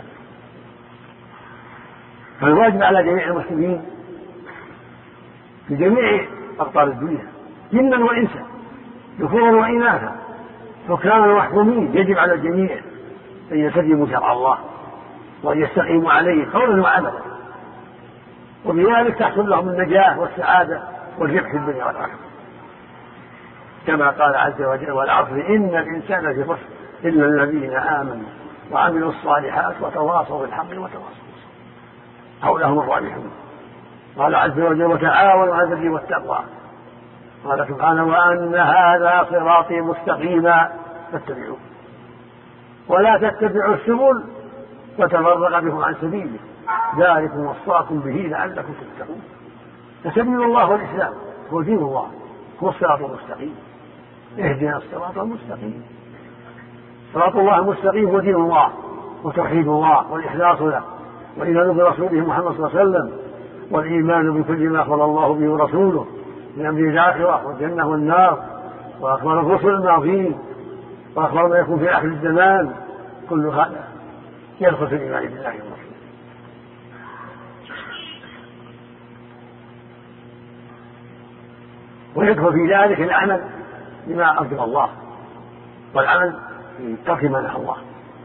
فالواجب على جميع المسلمين في جميع أقطار الدنيا جنا وإنسا ذكورا وإناثا حكاما ومحكومين، يجب على الجميع أن يلتزموا شرع الله وأن يستقيموا عليه قولا وعملا، وبذلك تحصل لهم النجاة والسعادة والربح في الدنيا والآخرة، كما قال عز وجل: والعصر إن الإنسان لفي خسر إلا الذين آمنوا وعملوا الصالحات وتواصوا بالحق وتواصوا هؤلاء هم الرابحون. قال عز وجل: وتعاونوا على البر والتقوى. قال سبحانه: وأن هذا صراطي مستقيما فاتبعوه ولا تتبعوا السبل فتفرق بكم عن سبيله ذلكم وصاكم به لعلكم تتقون. فسبيل الله والإسلام هو دين الله، هو الصراط المستقيم. اهدنا الصراط المستقيم. صراط الله المستقيم هو دين الله وتوحيد الله والإخلاص له والإيمان برسوله محمد صلى الله عليه وسلم والإيمان بكل ما أخبر الله به ورسوله من أمر الآخرة والجنة والنار وأخبار الرسل الماضين وأخبار ما يكون في آخر الزمان. كل هذا يدخل في الإيمان بالله ورسوله. ويدخل في ذلك العمل بما أرضى الله والعمل بترك ما نهى الله.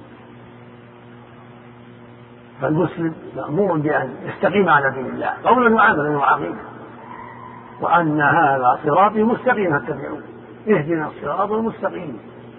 فالمسلم مأمور بأن يستقيم على دين الله قولا وعملا وعقيدة، وأن هذا صراطي مستقيم فاتبعوه اهدنا الصراط المستقيم.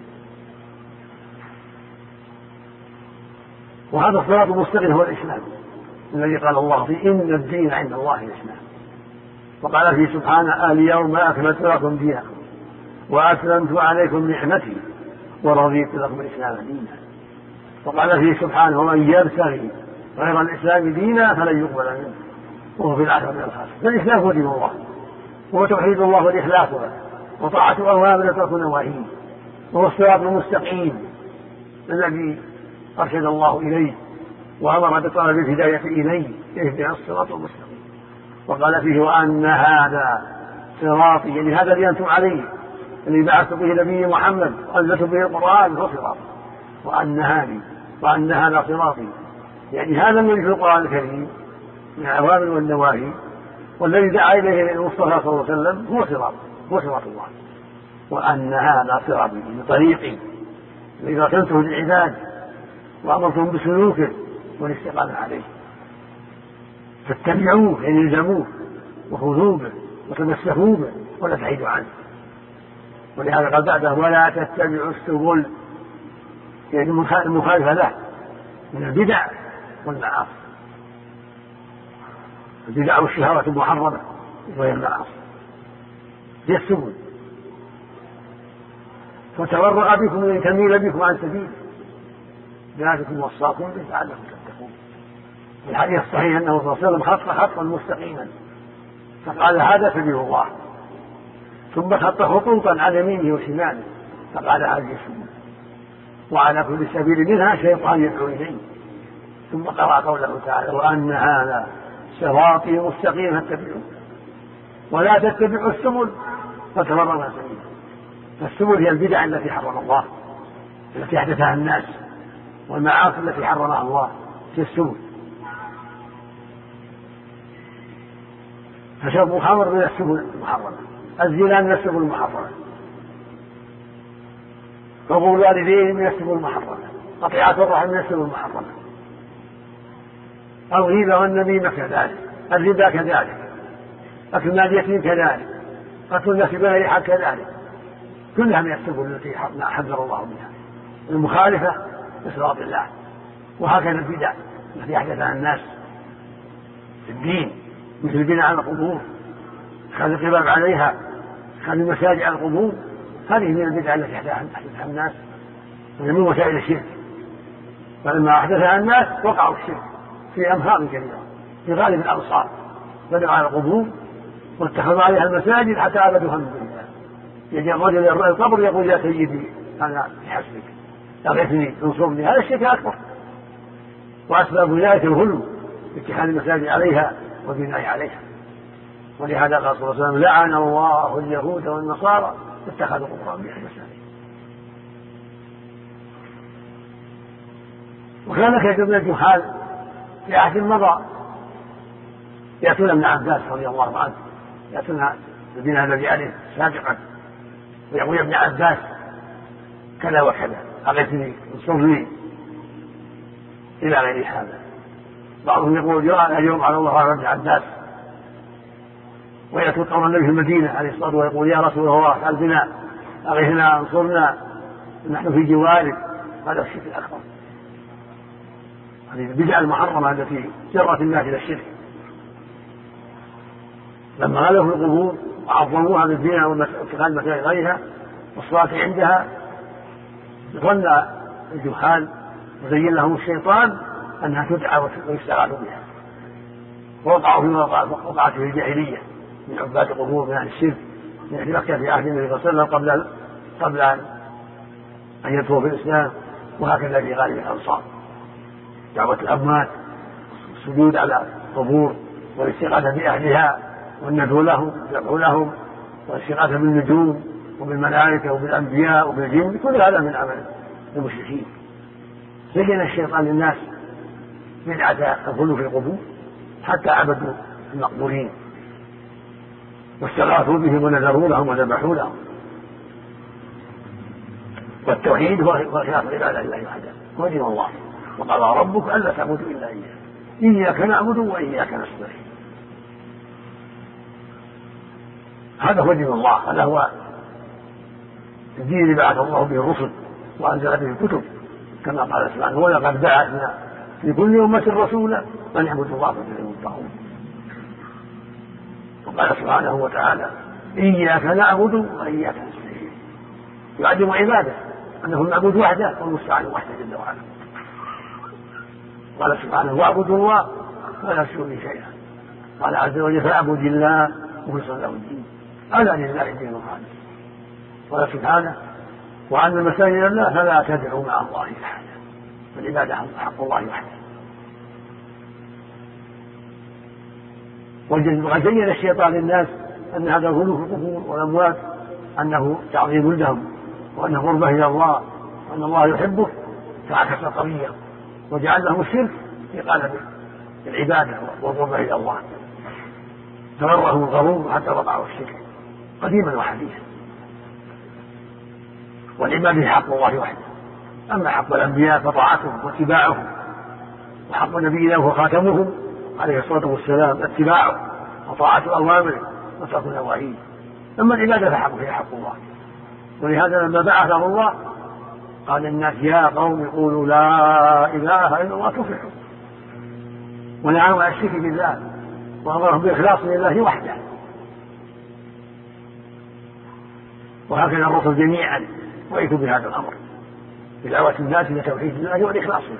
وهذا الصراط المستقيم هو الإسلام الذي قال الله فيه: إن الدين عند الله الإسلام. وقال فيه سبحانه: اليوم أكملت لكم دينكم وأتممت عليكم نعمتي ورضيت لكم الإسلام دينا. وقال فيه سبحانه: ومن يبتغي غير الإسلام دينا فلن يقبل منه وهو في الآخرة من الخاسرين. فالإسلام هو دين الله، هو توحيد الله والإخلاص له وطاعة أوامره وترك نواهيه، وهو الصراط المستقيم الذي أرشد الله إليه وأمر بطلب الهداية إليه: اهدنا الصراط المستقيم. وقال فيه: وأن هذا صراطي، يعني هذا الذي أنتم عليه الذي بعثت به نبي محمد وأنزلت به القرآن هو صراط. وأن هذه وأن هذا صراطي، يعني هذا الذي في القرآن الكريم من الأوامر والنواهي والذي دعا إليه المصطفى صلى الله عليه وسلم هو صراط هو صراط الله. وأن هذا صراطي بطريقي الذي رسلته للعباد وأمرتهم بسلوكه والاستقامة عليه، فاتبعوه يعني الزموه وخذوه به وتمسكوا به ولا تحيدوا عنه. ولهذا قال بعده: ولا تتبعوا السبل، يعني المخالفة له من البدع والمعاصي. البدع والشهوات المحرمة وهي المعاصي هي السبل، فتورع بكم ان تميل بكم عن سبيل ذلكم وصاكم به لعلكم تتقون. الحديث الصحيح انه صلى الله عليه وسلم خط خطا مستقيما فقال: هذا سبيل الله، ثم خط خطوطا عن يمينه وشماله فقال: هذه السبيل، وعلى كل سبيل منها شيطان يدعو اليه. ثم قرأ قوله تعالى: وأن هذا صراطي مستقيما فاتبعوه ولا تتبعوا السبل فتفرق عن سبيله. فالسبل هي البدع التي حرم الله التي أحدثها الناس، والمعاصي التي حرمها الله في السبل. فشرب الخمر من السبل المحرمة، الزنا من السبل المحرمة، عقوق الوالدين من السبل المحرمة، قطيعة الرحم من السبل المحرمة، الغيبة والنميمة كذلك، الربا كذلك، أكل مال اليتيم كذلك، قتل النفس بغير حق كذلك، كلها من السبل التي حذر الله منها المخالفة لصراط الله. وهكذا البدع التي أحدثها الناس في الدين مثل البناء على القبور، خلق القباب عليها، خلق المساجد على القبور، هذه من البدع التي أحدثها الناس وهي من وسائل الشرك. فلما أحدثها الناس وقعوا الشرك في أمهار كبيرة في غالب الأمصار، بنوا على القبور واتخذوا عليها المساجد حتى عبدوها من دون الله. يجي الرجل يرى القبر يقول يا سيدي أنا بحسبك أغثني انصرني، هذا الشرك أكبر. وأسباب ذلك الغلو اتخاذ المساجد عليها والبناء عليها. ولهذا قال صلى الله عليه وسلم لعن الله اليهود والنصارى اتخذوا قبور أنبياء المساجد. وكان كثير من الجهال في عهد مضى يأتون ابن عباس رضي الله عنه، يأتون البناء الذي عليه سابقا ويقول يا ابن عباس كذا وكذا أغثني انصرني إلى غير هذا. بعضهم يقول يا اليوم على الله على ابن عباس، ويأتي قول النبي في المدينة عليه الصلاة والسلام ويقول يا رسول الله افعل بنا أغثنا انصرنا نحن في جوارك. هذا الشرك الأكبر، هذه البدع المحرمة التي جرت الناس إلى الشرك. لما غلوا في القبور وعظموها بالزنا واتخاذ المساجد غيرها والصلاة عندها، ظن الجهال وزين لهم الشيطان أنها تدعى ويستغاث بها، ووقعوا في وقعت في الجاهلية من عباد القبور من أهل الشرك من أهل مكة في عهد النبي صلى الله عليه وسلم قبل قبل أن يدخلوا في الإسلام، وهكذا في غالب الأنصار دعوة الأموات السجود على القبور والاستغاثة بأهلها والندعو لهم والذبح لهم والاستغاثة بالنجوم وبالملائكة وبالأنبياء وبالجن، كل هذا من عمل المشركين. زين الشيطان للناس بدعة الغلو في القبور حتى عبدوا المقبورين واستغاثوا بهم ونذروا لهم وذبحوا لهم. والتوحيد هو خلاف عبادة الله وحده، هو دين الله. وقضى ربك ألا تعبدوا إلا إياه إياك نعبد وإياك نستعين. هذا هو دين الله، هذا هو الدين الذي بعث الله به الرسل وأنزل به الكتب، كما قال سبحانه ولقد بعثنا في كل أمة رسولا أن يعبدوا الله واجتنبوا الطاغوت. وقال سبحانه وتعالى إياك نعبد وإياك نستعين، يعلم عباده أنه المعبود وحده والمستعان وحده جل وعلا. قال سبحانه واعبدوا الله ولا تشركوا به شيئا. قال عز وجل فاعبد الله مخلصا له الدين ألا لله الدين الخالص. قال سبحانه وأن المساجد لله فلا تدعوا مع الله أحدا، والعبادة حق الله وحده. وزين الشيطان للناس أن هذا الغلو في القبور والأموات أنه تعظيم لهم وأنه قربة إلى الله وأن الله يحبه، فعكس القضية وجعل لهم الشرك في قالب العبادة والقربة إلى الله، تغرهم الغرور حتى وقعوا الشرك قديما وحديثا. والعبادة حق الله وحده، أما حق الأنبياء فطاعتهم واتباعهم، وحق نبينا وهو خاتمهم عليه الصلاة والسلام اتباعه وطاعة أوامره وترك نواهيه. أما العبادة فحق فيها حق الله. ولهذا لما بعثه الله قال الناس يا قوم قولوا لا إله إلا الله تفلحوا، ونهاهم عن الشرك بالله وأمرهم بإخلاص لله وحده. وهكذا الرسل جميعا وإيتوا بهذا الأمر بدعوة الناس إلى توحيد الله والإخلاص له.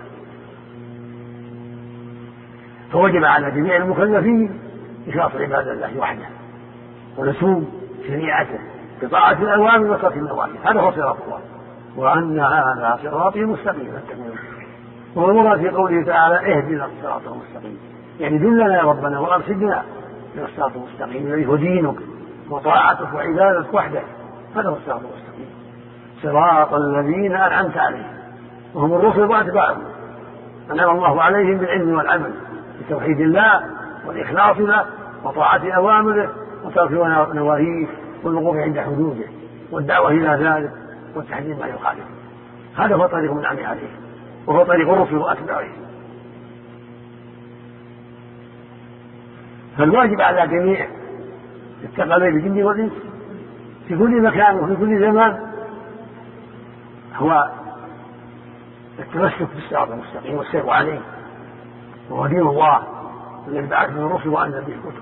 فوجب على جميع المكلفين إخلاص عبادة الله وحده ولزوم شريعته بطاعة الأوامر وترك النواهي. هذا هو صراط الله، وأن هذا صراطي مستقيما. والمراد في قوله تعالى اهدنا الصراط المستقيم، يعني دلنا يا ربنا وأرشدنا إلى الصراط المستقيم الذي هو دينك وطاعتك وعبادتك وحدك. هذا هو الصراط المستقيم، صراط الذين أنعمت عليهم وهم الرسل وأتباعهم، أنعم الله عليهم بالعلم والعمل بتوحيد الله والإخلاص له وطاعة أوامره وترك نواهيه والوقوف عند حدوده والدعوة إلى ذلك والتحذير ما يخالفه. هذا هو طريق من عمل عليه، وهو طريق الرسل وأتباعه. فالواجب على جميع الثقلين الجن والإنس في كل مكان وفي كل زمان هو التمسك بالصراط المستقيم والسير عليه، وهو دين الله الذي بعث من الرسل وأنزل به الكتب.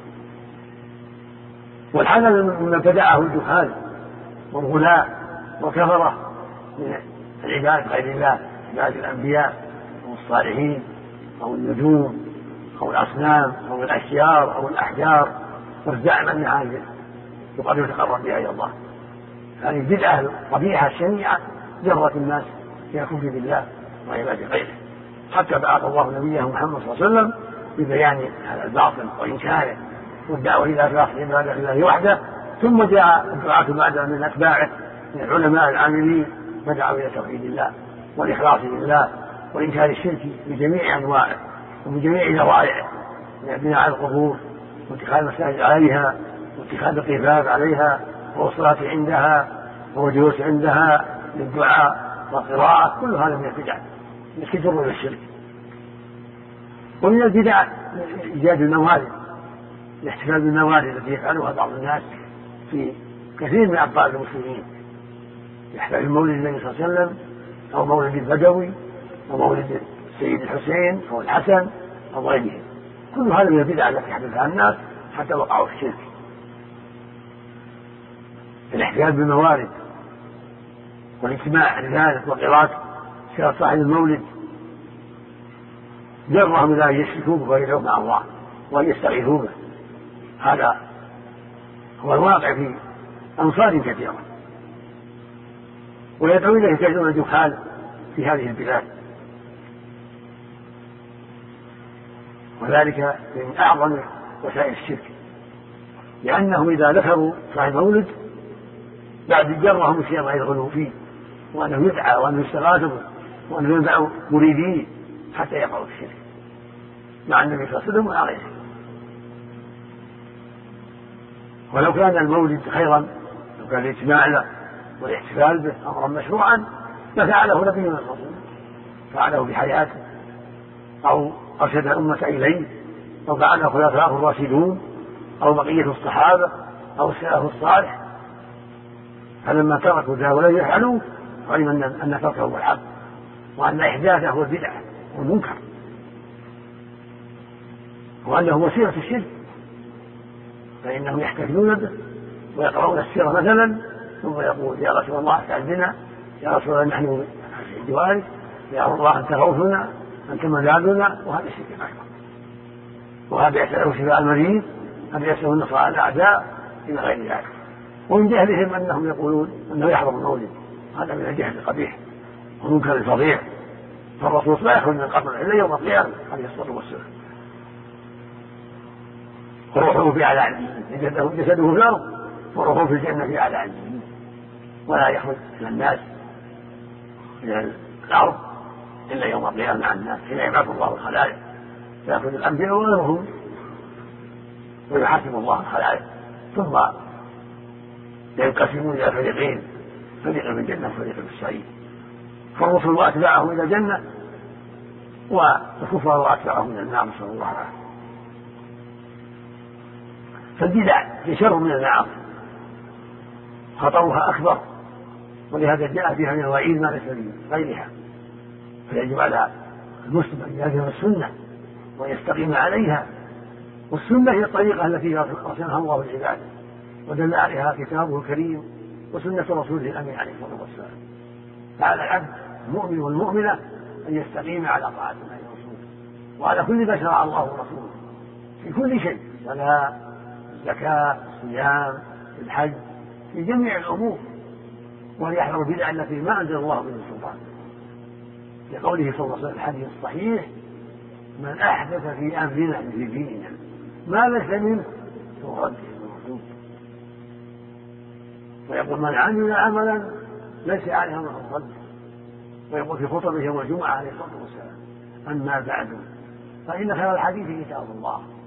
والحذر مما ابتدعه الجهال والغلاة وكفره من العباد غير الله، عباد الأنبياء أو الصالحين أو النجوم أو الأصنام أو الأشجار أو الأحجار والزعم أنها يقدر يتقرب بها إلى الله. هذه البدعة القبيحة الشنيعة جرت الناس إلى الكفر بالله وعباد غيره، حتى بعث الله نبيه محمد صلى الله عليه وسلم ببيان هذا الباطل وإنكاره والدعوة إلى إخلاص عبادة الله وحده. ثم جاء الدعاة بعد من أتباعه من العلماء العاملين فدعوا إلى توحيد الله والإخلاص لله وإنكار الشرك بجميع أنواعه وبجميع ذرائعه، من البناء على القبور واتخاذ المساجد عليها واتخاذ القفاز عليها والصلاة عندها والجلوس عندها للدعاء والقراءة، كل هذا من البدع التي تجر إلى الشرك. ومن البدع إيجاد الموالد، الاحتفال بالموالد التي يفعلها بعض الناس في كثير من أبطال المسلمين، يحتفل بمولد النبي صلى الله عليه وسلم أو مولد البدوي أو مولد السيد الحسين أو الحسن أو غيرهم، كل هذا من البدع التي يحدثها الناس حتى وقعوا في الشرك. الاحتفال بالموالد والاجتماع لذلك وقراءة سيرة صاحب المولد جرهم إلى أن يشركوا به ويدعوا مع الله وأن يستغيثوا به. هذا هو الواقع في أمصار كثيرة، ويدعو إليه كثير من الجهال في هذه البلاد، وذلك من أعظم وسائل الشرك، لأنهم إذا ذكروا صاحب مولد بعد جرهم الشيء غير الغلو فيه وأنه يدعى وأنه يستغاث وأنه ينفع مريدين حتى يقعوا في الشرك مع النبي صلى الله عليه وسلم ومع غيره. ولو كان المولد خيرا، لو كان الاجتماع له والاحتفال به أمرا مشروعا لفعله نبي من الرسول، فعله بحياته أو أرشد الأمة إليه أو فعله خلفاء الراشدون أو بقية الصحابة أو السلف الصالح، فلما تركوا ذا ولم يفعلوا علم أن تركه هو الحق وأن إحداثه هو البدعة والمنكر وأنه وسيلة الشرك، فإنهم يحتفلون به ويقرؤون السيرة مثلا ثم يقول يا رسول الله افعل بنا، يا رسول الله نحن في جوارك، يا الله أنت غوثنا أنت ملاذنا، وهذا الشرك الأكبر. وهذا يسأله شفاء المريض، هذا يسأله النصر على الأعداء إلى غير ذلك. ومن جهلهم أنهم يقولون أنه يحضر المولد، هذا من الجهل القبيح ومنكر الفظيع، فالرسول لا يخرج من القبر إلا يوم القيامة عليه الصلاة والسلام، وروحه في أعلى عليين، جسده في الأرض وروحه في الجنة في أعلى عليين، ولا يخرج إلى الناس إلى الأرض إلا يوم القيامة مع الناس حين يبعث الله الخلائق فيأخذ الأنبياء وغيرهم ويحاسب الله الخلائق، ثم ينقسمون إلى فريقين، فريق في الجنة وفريق في السعير، فالرسل وأتباعهم إلى الجنة والكفار وأتباعهم إلى النار، نسأل الله العافية. فالبدع هي شر من المعاصي، خطرها أكبر، ولهذا جاء فيها من الوعيد ما ليس من غيرها، فيجب على المسلم أن يلزم السنة ويستقيم عليها، والسنة هي الطريقة التي رسمها الله للعباد ودل عليها كتابه الكريم وسنة رسوله الأمين عليه الصلاة والسلام. فعلى العبد المؤمن والمؤمنة أن يستقيم على طاعة الله ورسوله وعلى كل ما شرع الله ورسوله في كل شيء، صلاة، الزكاة، الصيام، الحج، في جميع الأمور، وليحذر البدع التي ما أنزل الله من السلطان، لقوله صلى الله عليه وسلم الحديث الصحيح من أحدث في أمرنا في ديننا ما ليس منه فهو ويقول من عمل عملا ليس عليه امر فهو. ويقول في خطبه يوم الجمعه عليه الصلاه والسلام اما بعد فان خير الحديث كتاب الله